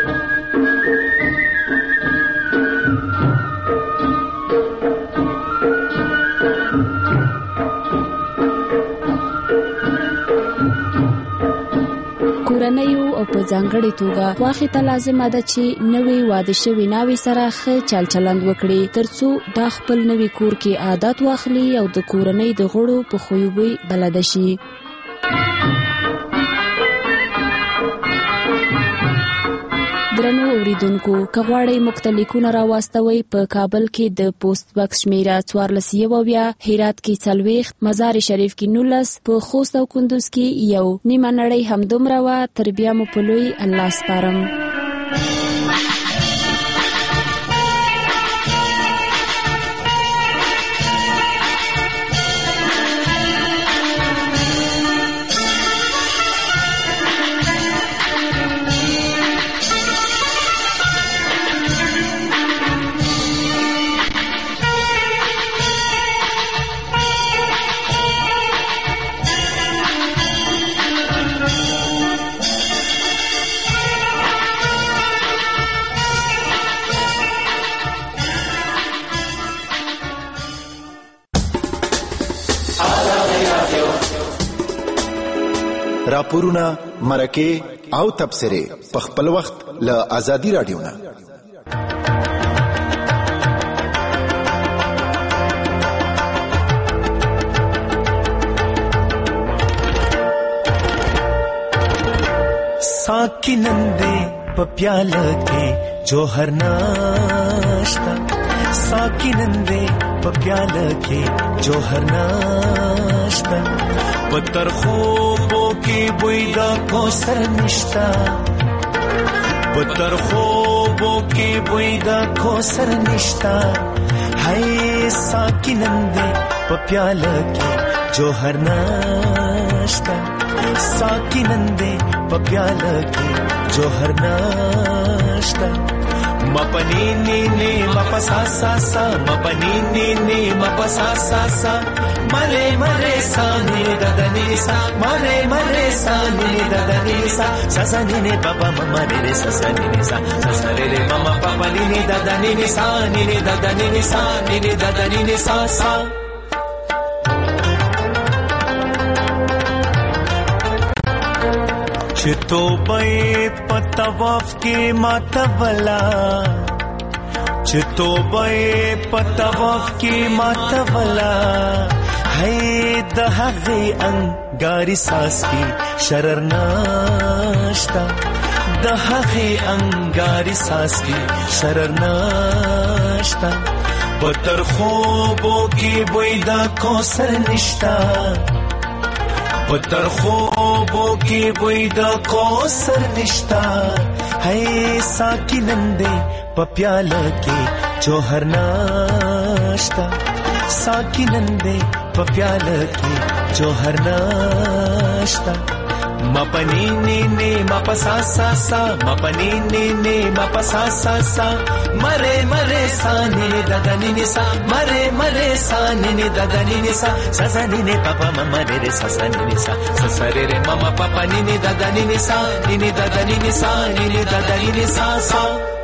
کورنیو او په ځانګړې توګه واخې ته لازمه ده چې نوې واده شوې ناوې سره ښه چال چلند وکړي ترڅو دا خپل نوي کور کې عادت واخلي او د کورنۍ د غړو په خویوبۍ بلده شي. درنو اوریدونکو که غواړئ موږ ته لیکونه راواستوئ په کابل کې د پوسټ بکس شمیره څوارلس یو اویا هرات کې څلوېښت مزار شریف کې نولس په خوست او کندوز کې یو نیمه نړۍ همدومره وه تر بیا مو په لوی الله سپارم. راپورونه مرکه او تبصره په خپل وخت له آزادي رادیو نه. साकी नंदे पप्याला के जोहर नाश्ता साकी नंदे पप्याला के जोहर नाश्ता पत्थर خوبو की बुईदा कोसर निश्ता पत्थर خوبو की बुईदा कोसर निश्ता है साकी नंदे पप्याला के जोहर नाश्ता साकी नंदे पप्याला के जोहर नाश्ता मपनी नी नी मपसा सा सा मपनी नी नी मपसा सा सा मरे मरे सा नी ददनी सा मरे मरे सा नी ददनी सा सा नी ने पापा मम्मा रे रे सा सा नी सा सा रे रे मम्मा पापा नी नी ददनी नी सा नी नी ददनी नी सा नी नी ददनी नी सा सा چې توبه په طواف کې ماتولا چې توبه په طواف کې ماتولا هي د هغې انګاري ساس کې شرر ناشتا د هغې انګاري ساس کې شرر ناشتا پتر خوبو کې بوی د کوثر نشتا پتر خوبو کې بوی د کوثر نشتا هي ساکی نندے پپیاله کې جوهر ناشتا ساکی نندے پپیاله کې جوهر ناشتا مپنی نی نی مپسا سا سا مپنی نی نی مپسا سا سا مره مره سانی ددنی نسا مره مره سانی نی ددنی نسا سسانی نی پپا مما ره ره سسانی نسا سسره ره مما پپا نی نی ددنی نسا نی نی ددنی نسا نی نی ددنی نسا سا